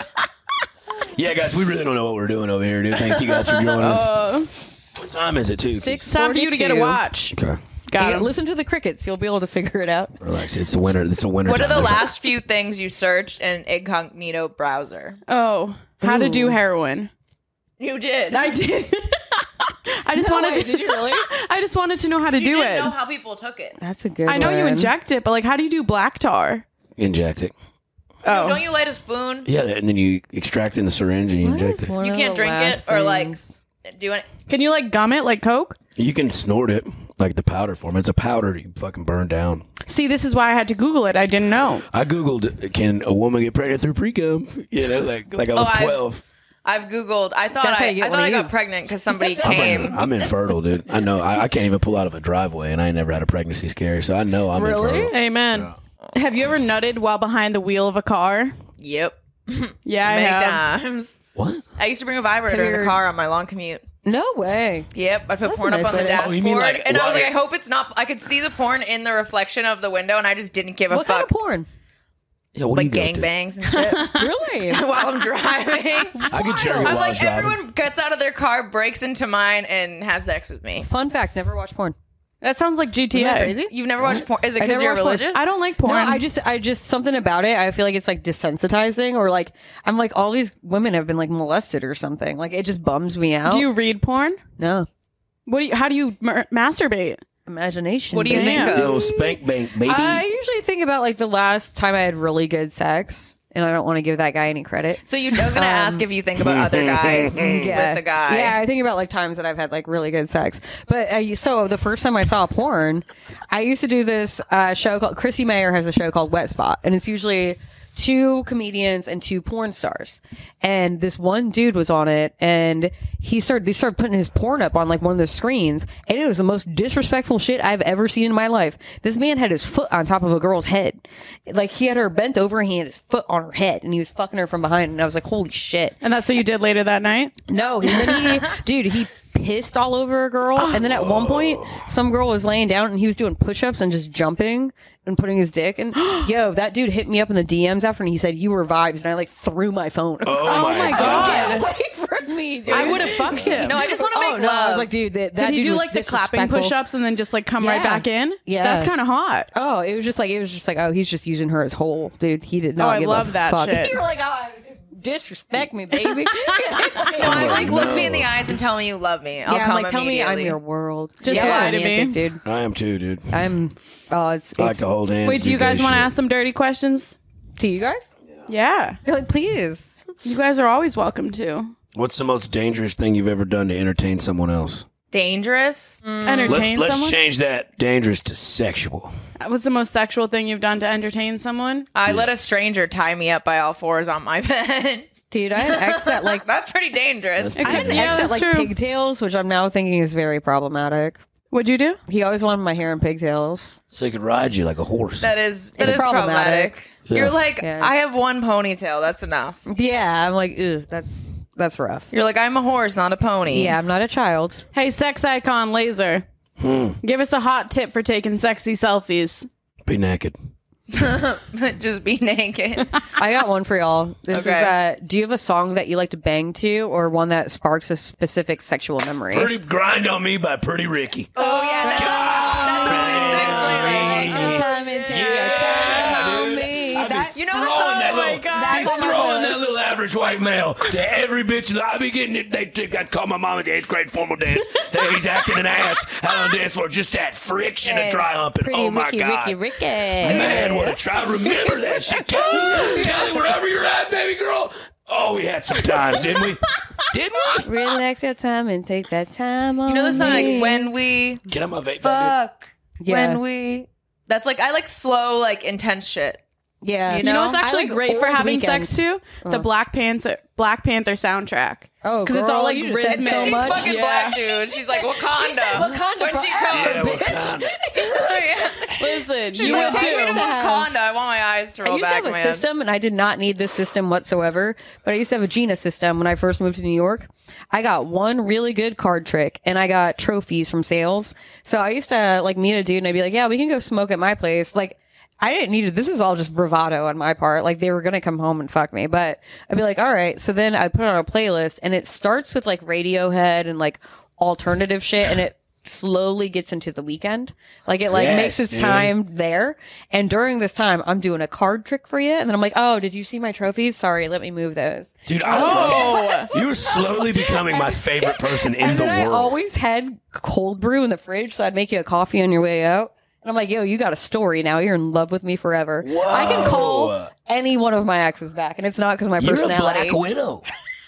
bitch. Yeah, guys, we really don't know what we're doing over here, dude. Thank you guys for joining us. Uh, What time is it, too? Six time for you to get a forty-two. watch. Okay. Got Yeah, him. listen to the crickets. You'll be able to figure it out. Relax. It's a winter. It's a winter. What are time. the There's a- last few things you searched in an incognito browser? Oh, how to do Ooh. heroin. You did. I did. I just wanted to. Did you really? I just wanted to know how to you do didn't it. know how people took it. That's a good. I know you one. inject it, but like, how do you do black tar? Inject it. Oh, Don't you light a spoon? Yeah, and then you extract in the syringe and you What inject is it. one You of can't the drink it last or like things? do it. can you like gum it like Coke? You can snort it, like the powder form. It's a powder you fucking burn down. See, this is why I had to Google it. I didn't know. I googled, can a woman get pregnant through pre-cum? You know, like like I was Oh, I've- twelve. I've Googled. I thought That's how I, you get I one thought I of got you. pregnant because somebody I'm, came. in- I'm infertile, dude. I know. I, I can't even pull out of a driveway, and I ain't never had a pregnancy scare, so I know I'm Really? infertile. Amen. Have you ever nutted while behind the wheel of a car? Yep. Yeah, I Many have. times. What? I used to bring a vibrator in you- the car on my long commute. No way. Yep, I put That's porn a up nice on the way to- dashboard, Oh, you mean like- and I was why- like, I hope it's not. I could see the porn in the reflection of the window, and I just didn't give a What fuck. kind of porn? Yeah, what do Like you go to? gangbangs and shit Really? while I'm driving. I could cherry I'm while I like, was driving. everyone gets out of their car, breaks into mine, and has sex with me. Fun fact: never watch porn. That sounds like G T Isn't that A. crazy? You've never watched porn? Is it I because never you're watched porn. religious? I don't like porn. No, I just, I just something about it. I feel like it's like desensitizing, or like I'm like all these women have been like molested or something. Like it just bums me out. do you read porn? No What do you? How do you mer- masturbate? imagination. What do you baby. think Damn. of? Yo, spank bank, baby. I usually think about like the last time I had really good sex, and I don't want to give that guy any credit. So you, I was gonna ask if you think about other guys Yeah. with a guy. Yeah, I think about like times that I've had like really good sex. But uh, so the first time I saw porn, I used to do this uh, show called Chrissy Mayer has a show called Wet Spot, and it's usually two comedians and two porn stars. And this one dude was on it, and he started they started putting his porn up on like one of the screens, and it was the most disrespectful shit I've ever seen in my life. This man had his foot on top of a girl's head, like he had her bent over, and he had his foot on her head, and he was fucking her from behind, and I was like, holy shit. And that's what you did later that night. No, and then he, dude, he pissed all over a girl, and then at one point, some girl was laying down, and he was doing push-ups and just jumping and putting his dick. And yo, that dude hit me up in the D Ms after, and he said, "You were vibes," and I like threw my phone. Oh, my God. Get away from me, dude! I would have fucked him. No, I just want to Oh make no, love. I was like, dude, that, that Did he dude do was like the clapping disrespectful. push-ups and then just like come right Yeah. back in? Yeah. That's kind of hot. Oh, it was just like it was just like oh, he's just using her as whole, dude. He did not. Oh, I give love a that fuck. shit. You're like, oh, disrespect me, baby. no, I'm like, look no. me in the eyes and tell me you love me. I'll yeah, I'm come like, tell me I'm immediately. your world. Just yeah, lie to me. romantic, dude. I am too, dude. I'm. Oh, it's. I like it's to hold hands. Wait, do you gay guys want to shit. ask some dirty questions? to you guys? Yeah. They're like, please. You guys are always welcome to. What's the most dangerous thing you've ever done to entertain someone else? Dangerous? Entertain Let's let's someone? change that dangerous to sexual. What's the most sexual thing you've done to entertain someone? I let a stranger tie me up by all fours on my bed. Dude, I had an ex that like That's pretty dangerous. I had an Yeah, ex that that's like true. pigtails, which I'm now thinking is very problematic. What'd you do? He always wanted my hair in pigtails. So he could ride you like a horse. That is that It's is problematic. problematic. Yeah. You're like, Yeah. I have one ponytail. That's enough. Yeah, I'm like, ew, that's that's rough. You're like, I'm a horse, not a pony. Yeah, I'm not a child. Hey, sex icon Laser. Hmm. Give us a hot tip for taking sexy selfies. Be naked. Just be naked. I got one for y'all. This Okay. is uh do you have a song that you like to bang to or one that sparks a specific sexual memory? Pretty Grind on Me by Pretty Ricky. Oh yeah, that's that's always sex playlist. Take your time and take your time on me. That- You know the Throwing song? that Oh my little, God. be That's on my throwing list. that little average white male to every bitch. I be getting it. They think I call my mom at the eighth grade formal dance. That he's acting an ass out on the dance floor. Just that friction of dry humping. Pretty Oh my Ricky, god, Ricky, Ricky. man, what a try! Remember that shit, Kelly. Kelly, wherever you're at, baby girl. Oh, we had some times, didn't we? Didn't we? Relax your time and take that time on You know the song me. like when we Get on my vape. fuck. Yeah. When we That's like I like slow, like intense shit. Yeah. You You know know, what's actually I like great for old having Weekend. sex too? The Black Panther Black Panther soundtrack. Oh, because it's all girl, like you just said rhythmic. so She's much. fucking Yeah. black, dude. She's like Wakanda. She said Wakanda when she forever, comes. Yeah, Wakanda. Listen, She's you like, would take me to too. have- Wakanda. I want my eyes to I roll used to back, have a man. system, and I did not need this system whatsoever. But I used to have a Gina system when I first moved to New York. I got one really good card trick, and I got trophies from sales. So I used to like meet a dude, and I'd be like, "Yeah, we can go smoke at my place." Like, I didn't need it. This was all just bravado on my part. Like, they were gonna come home and fuck me, but I'd be like, "All right." So then I'd put on a playlist, and it starts with like Radiohead and like alternative shit, and it slowly gets into the weekend. Like it like Yes, makes its dude. time there. And during this time, I'm doing a card trick for you. And then I'm like, oh, did you see my trophies? Sorry, let me move those. Dude, I love you. You're slowly becoming my favorite person in and the then world. I always had cold brew in the fridge, so I'd make you a coffee on your way out. And I'm like, yo, you got a story now. You're in love with me forever. I can Whoa. call any one of my exes back, and it's not because of my You're a personality. Black Widow.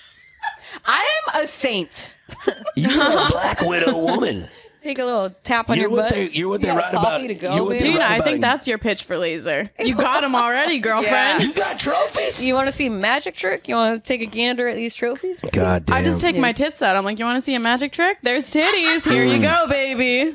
I am a saint. You're a Black Widow woman. Take a little tap on You're your what butt. they- you're what You they got write coffee about- to go, you're what they baby? Gina, right I about think you. that's your pitch for Laser. You got him already, girlfriend. Yeah. You got trophies? You want to see magic trick? You want to take a gander at these trophies? God damn. I just take my tits out. I'm like, you want to see a magic trick? There's titties. Here you go, baby.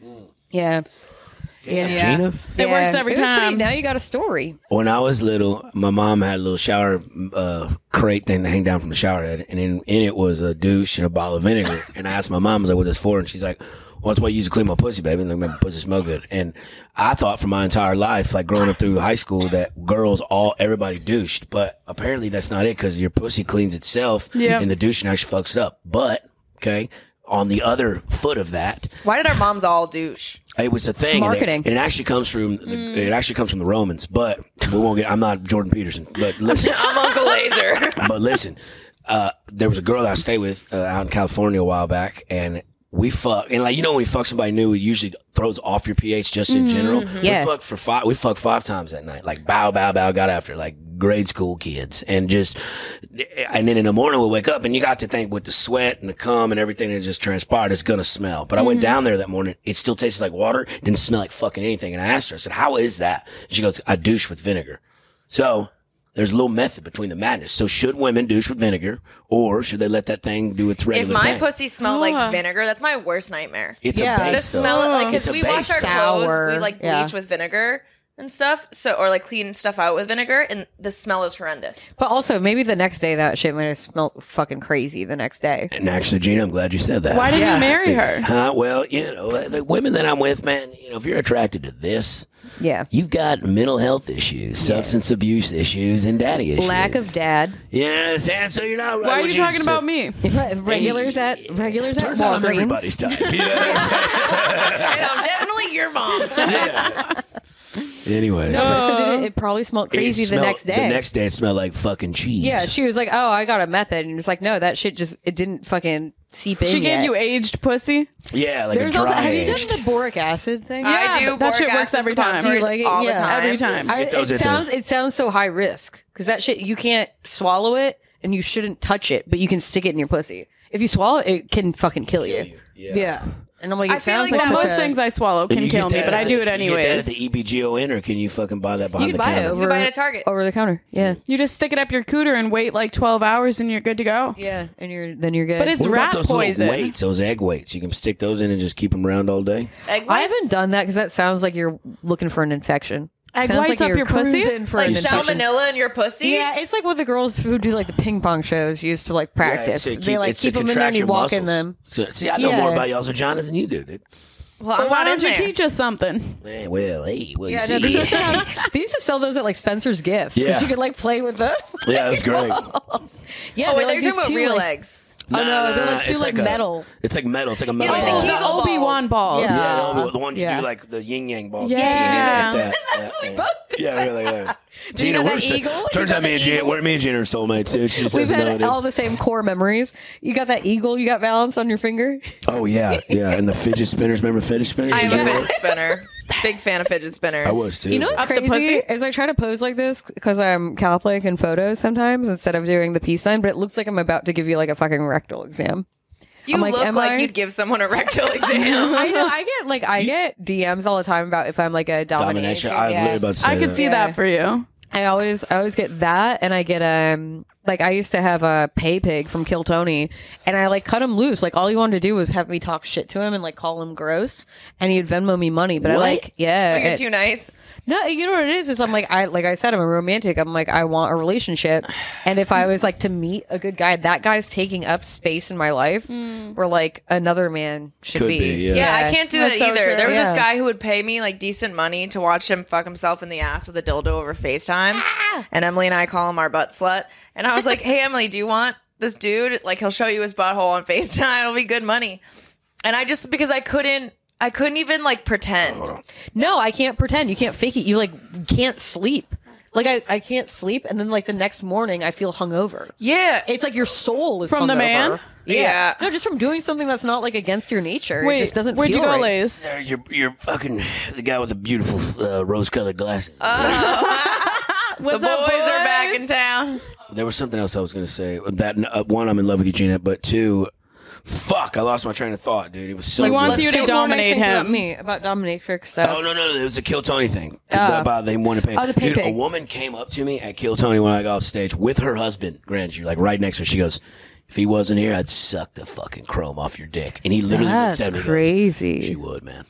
Yeah. Damn, Yeah. Gina. It works every It was pretty- time. now you got a story. When I was little, my mom had a little shower uh, crate thing to hang down from the shower head, and in, in it was a douche and a bottle of vinegar. And I asked my mom, I was like, "What is this for?" And she's like, "Well, that's what you use to clean my pussy, baby. And make my pussy smell good." And I thought for my entire life, like growing up through high school, that girls all everybody douched, but apparently that's not it because your pussy cleans itself, Yeah. and the douche actually fucks it up. But okay. On the other foot of that, Why did our moms all douche? it was a thing. and it- Marketing. And it, actually comes from the, Mm. it actually comes from the Romans. But we won't get. I'm not Jordan Peterson. But listen, I'm Uncle Laser. but listen. Uh, there was a girl that I stayed with uh, out in California a while back, and we fuck. And like you know, when you fuck somebody new, it usually throws off your pH just in general. Yeah. We fucked for five. We fucked five times that night. Like bow, bow, bow. Got after it, like grade school kids, and just. And then in the morning we'll wake up, and you got to think with the sweat and the cum and everything that just transpired, it's gonna smell. But I went down there that morning. It still tasted like water. It didn't smell like fucking anything. And I asked her, I said, "How is that?" And she goes, "I douche with vinegar." So. There's a little method between the madness. So should women douche with vinegar, or should they let that thing do its If regular my thing? pussy smelled like vinegar, that's my worst nightmare. It's Yeah. a The base. though. smell, like, It's because a we base. wash our Sour. clothes, we like bleach Yeah. with vinegar and stuff, so or like clean stuff out with vinegar, and the smell is horrendous. But also, maybe the next day that shit might have smelled fucking crazy the next day. And actually, Gina, I'm glad you said that. Why didn't Yeah. you marry her? Huh? Well, you know, the women that I'm with, man, you know, if you're attracted to this, Yeah. you've got mental health issues, substance abuse issues, and daddy issues. Lack of dad. You know what I'm saying? So you're not. Why are you talking about me? Regulars at regulars at Turns out I'm Walgreens. everybody's type. You know what I'm saying? And I'm definitely your mom's type. Anyways. So did it, it probably smelled crazy It the smelled- next day. The next day, it smelled like fucking cheese. Yeah, she was like, "Oh, I got a method," and it's like, "No, that shit just it didn't fucking seep in." She gave yet. you aged pussy. yeah, like There's a also dry have you aged. done the boric acid thing? I Yeah, do. that shit boric works acid every time. suppositories Do you like it? all the Yeah. time. Every time. I, Get those it at the- sounds it sounds so high risk because that shit you can't swallow it and you shouldn't touch it, but you can stick it in your pussy. If you swallow it, it can fucking kill you. you. Yeah. Yeah. And I'm like, it I feel sounds like like, that such Most a- things I swallow And can you get kill me, that but at I the- do it You get that anyways. at the E B G O N, or can you fucking buy that behind You the can buy it counter? over, You buy it at Target. over the counter. Yeah. You just stick it up your cooter and wait like twelve hours and you're good to go. Yeah. And you're then you're good. But it's What rat about those poison. little weights, those egg weights? You can stick those in and just keep them around all day. Egg I whites? haven't done that because that sounds like you're looking for an infection. Egg Sounds whites like up you're your pussy? cruising for like an infection. salmonella in your pussy. Yeah, it's like what the girls who do like the ping pong shows used to like practice. Yeah, it's to they keep- like it's to keep them in there and contract you your walk in muscles. them. So, see, I know Yeah. more about y'all's vaginas than you do, dude. Well, But I'm why not in don't you there. teach us something? Eh, well, hey, well, you Yeah, see. no, they, used to have, they used to sell those at like Spencer's Gifts because Yeah. you could like play with them. Yeah, that's great. Yeah, Oh, wait, they're they're like talking these about two, real like- eggs. Oh, no, Nah, they're nah, like two, it's like, a- metal. It's like metal. It's like a metal like the ball. Kegel The balls. Obi-Wan balls. Yeah. Yeah, the, the ones you Yeah. do like the yin yang balls. Yeah. You do that like that. Yeah, yeah, really. Yeah. Do you know we're that so- eagle? Turns You out know me and the Gina, eagle? we're me and Gina are soulmates, dude. She just We've doesn't know had it. all the same core memories. You got that eagle you got balanced on your finger? Oh yeah, yeah. And the fidget spinners. Remember fidget spinners? I am Did a you ever- fidget spinner. Big fan of fidget spinners. I was too. You know what's Up the crazy pussy? is I try to pose like this because I'm Catholic in photos sometimes instead of doing the peace sign, but it looks like I'm about to give you like a fucking rectal exam. You I'm like, look am like I? you'd give someone a rectal exam. I know. I get like I get D Ms all the time about if I'm like a domination. domination. I was Yeah. literally about to say I could that. see Yeah. that for you. I always I always get that, and I get um like I used to have a pay pig from Kill Tony, and I like cut him loose. Like all he wanted to do was have me talk shit to him and like call him gross, and he'd Venmo me money. But I What? like yeah, You're it- too nice. no, you know what it is? Is I'm like I like I said I'm a romantic. I'm like I want a relationship, and if I was like to meet a good guy, that guy's taking up space in my life where like another man should Could be. be, yeah. Yeah, I can't do That's it so either. true. There was this Yeah. guy who would pay me like decent money to watch him fuck himself in the ass with a dildo over FaceTime. And Emily and I call him our butt slut. And I was like, hey, Emily, do you want this dude? Like, he'll show you his butthole on FaceTime. It'll be good money. And I just, because I couldn't, I couldn't even like pretend. No, I can't pretend. You can't fake it. You like can't sleep. Like I, I can't sleep, and then like the next morning I feel hungover. Yeah. It's like your soul is From the hungover. man? Yeah. Yeah. No, just from doing something that's not like against your nature. Wait, it just doesn't where'd feel you go, right. Lays? There, You're, you're fucking the guy with the beautiful uh, rose-colored glasses. What's the boys, up, boys are back in town. There was something else I was going to say. That uh, one, I'm in love with you, Gina, but two, fuck, I lost my train of thought, dude. It was so. He wants good. you to Say more nice dominate things about him. me about dominatrix stuff. Oh no, no, no! It was a Kill Tony thing. Oh. About they wanted to pay. Oh, the pay Dude, a pig. woman came up to me at Kill Tony when I got off stage with her husband, Grandeur, like right next to her. She goes, "If he wasn't here, I'd suck the fucking chrome off your dick." And he literally That's said, he goes, crazy. She would, man.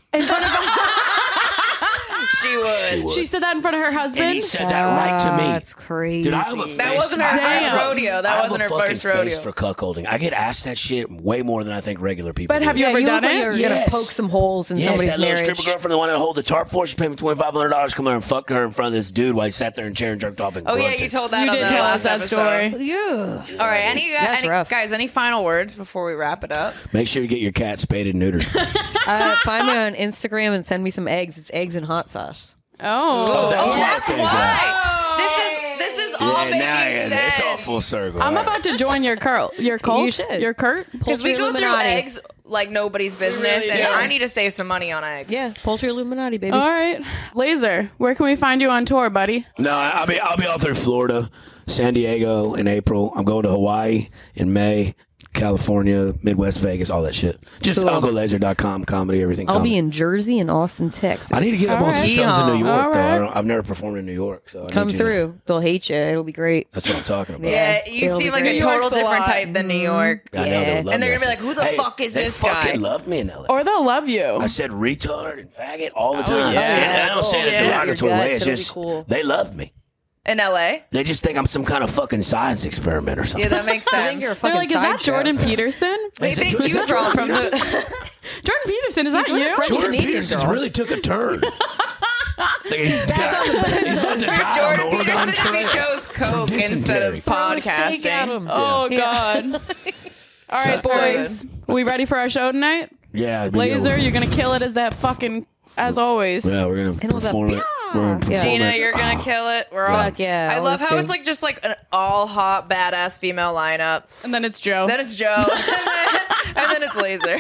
She would. She would. She said that in front of her husband? and he said that right to me. That's crazy. Dude, I have a face. That wasn't her I first have a- rodeo. That I have wasn't a her fucking first face rodeo. for cuckolding. I get asked that shit way more than I think regular people. But do. have you yeah, ever you done look like it? you're Yes. gonna poke some holes in Yes, somebody's that little marriage. stripper girlfriend, the one that hold the tarp for, she paid me twenty five hundred dollars to come there and fuck her in front of this dude while he sat there in a chair and jerked off and Oh, yeah, grunted. you told that You on did the tell last us that episode. story. Yeah. All right, any, That's any rough. guys, any final words before we wrap it up? Make sure you get your cat spaded and neutered. Uh, find me on Instagram and send me some eggs. It's eggs and hot sauce. Oh. Oh, that's why That's it says that. why. This is this is all Yeah, making now yeah, sense. it's all full circle. I'm all right. about to join your cult. Your cult? You should. Your cult? Because we Poultry go through Illuminati. eggs like nobody's business, really and do. I need to save some money on eggs. Yeah, poultry Illuminati, baby. All right. Laser, where can we find you on tour, buddy? No, I- I'll be I'll be out there in Florida, San Diego in April. I'm going to Hawaii in May, California, Midwest, Vegas, all that shit. Just Cool. uncle laser dot com, comedy, everything. I'll comedy. be in Jersey and Austin, Texas. I need to get up All on some right. shows in New York, All though. I right. don't, I've never performed in New York, so I Come need you to- through. They'll hate you. It'll be great. That's what I'm talking about. Yeah, Yeah, you it'll seem be like great. a New total York's a different lot. type than New York. I know they Yeah. would love And they're me. gonna be like, "Who the Hey, fuck is they this fucking guy?" loved me in L A. Or they'll love you. I said retard and faggot all the time. yeah. And I don't say it in Yeah. a derogatory Your way. guts, It's it'll be just cool. they love me. In L A? They just think I'm some kind of fucking science experiment or something. Yeah, that makes I sense. think you're a They're fucking like, is that sideshow. Jordan Peterson? They Is it- think is you that draw Jordan from the. Jordan Peterson, is that with a you? French- Jordan Canadian Peterson's girl. really took a turn. Like he's got, he's about to die on Jordan the Oregon Peterson if Trail he chose for coke instead of dysentery. Throw a steak at podcasting. 'em. Oh, Yeah. God. All right, That's boys. Are we ready for our show tonight? Yeah, it'd be Laser, good. you're going to kill it as that fucking, as always. Yeah, we're gonna And with a perform it. We're gonna perform Yeah. Gina, it. you're gonna kill it. We're all. Fuck yeah, I love always how do. it's like just like an all hot badass female lineup. And then it's Joe. Then it's Joe, and, then, and then it's Laser.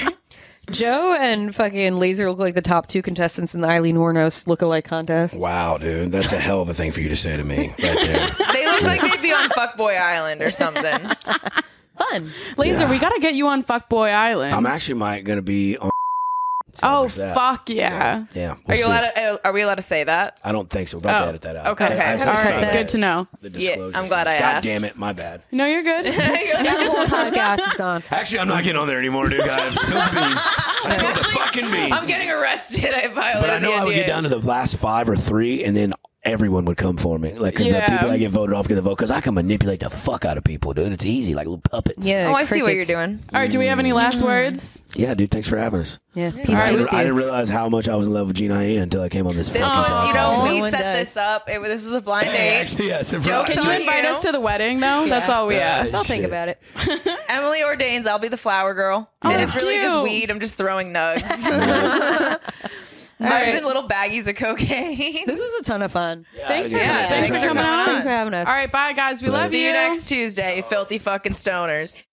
Joe and fucking Laser look like the top two contestants in the Eileen Warnos lookalike contest. Wow, dude, that's a hell of a thing for you to say to me right there. They look look like they'd be on Fuckboy Island or something. Fun. Laser, Yeah. we gotta get you on Fuckboy Island. I'm actually might gonna be on. So oh there's that. fuck yeah. So, yeah. Are we'll you see. allowed to, are we allowed to say that? I don't think so. We're about Oh, to edit that out. okay. I- I Okay. said All sorry right. about Good to know. The Yeah, disclosure. I'm glad I God asked. damn it, my bad. No, you're good. The whole podcast is gone. Actually, I'm not getting on there anymore, dude. I've spilled the beans. I spilled the fucking beans. I'm getting arrested. I violated But I know the I would N D A. get down to the last five or three, and then everyone would come for me. Like, because Yeah. the people that get voted off get the vote. Because I can manipulate the fuck out of people, dude. It's easy, like little puppets. Yeah. Oh, I see what you're crickets. doing. All right, do we have any last words? Yeah, dude. Thanks for having us. Yeah. Peace All out right, I, with didn't, I you. didn't realize how much I was in love with Gina Ian until I came on this. This fucking was, you know, podcast. we No one set does. this up. It, this was a blind date. Actually, yeah, surprise. Jokes Can you on invite you. us to the wedding though? That's all we Yeah. ask. I'll think Shit. about it. Emily ordains. I'll be the flower girl, Oh, and that's it's really just cute. weed. I'm just throwing nugs. Nugs right. and little baggies of cocaine. This was a ton of fun. Thanks for, Yeah, thanks thanks for for coming coming on. Thanks for having us. All right, bye guys. We love See you. you next Tuesday, filthy fucking stoners.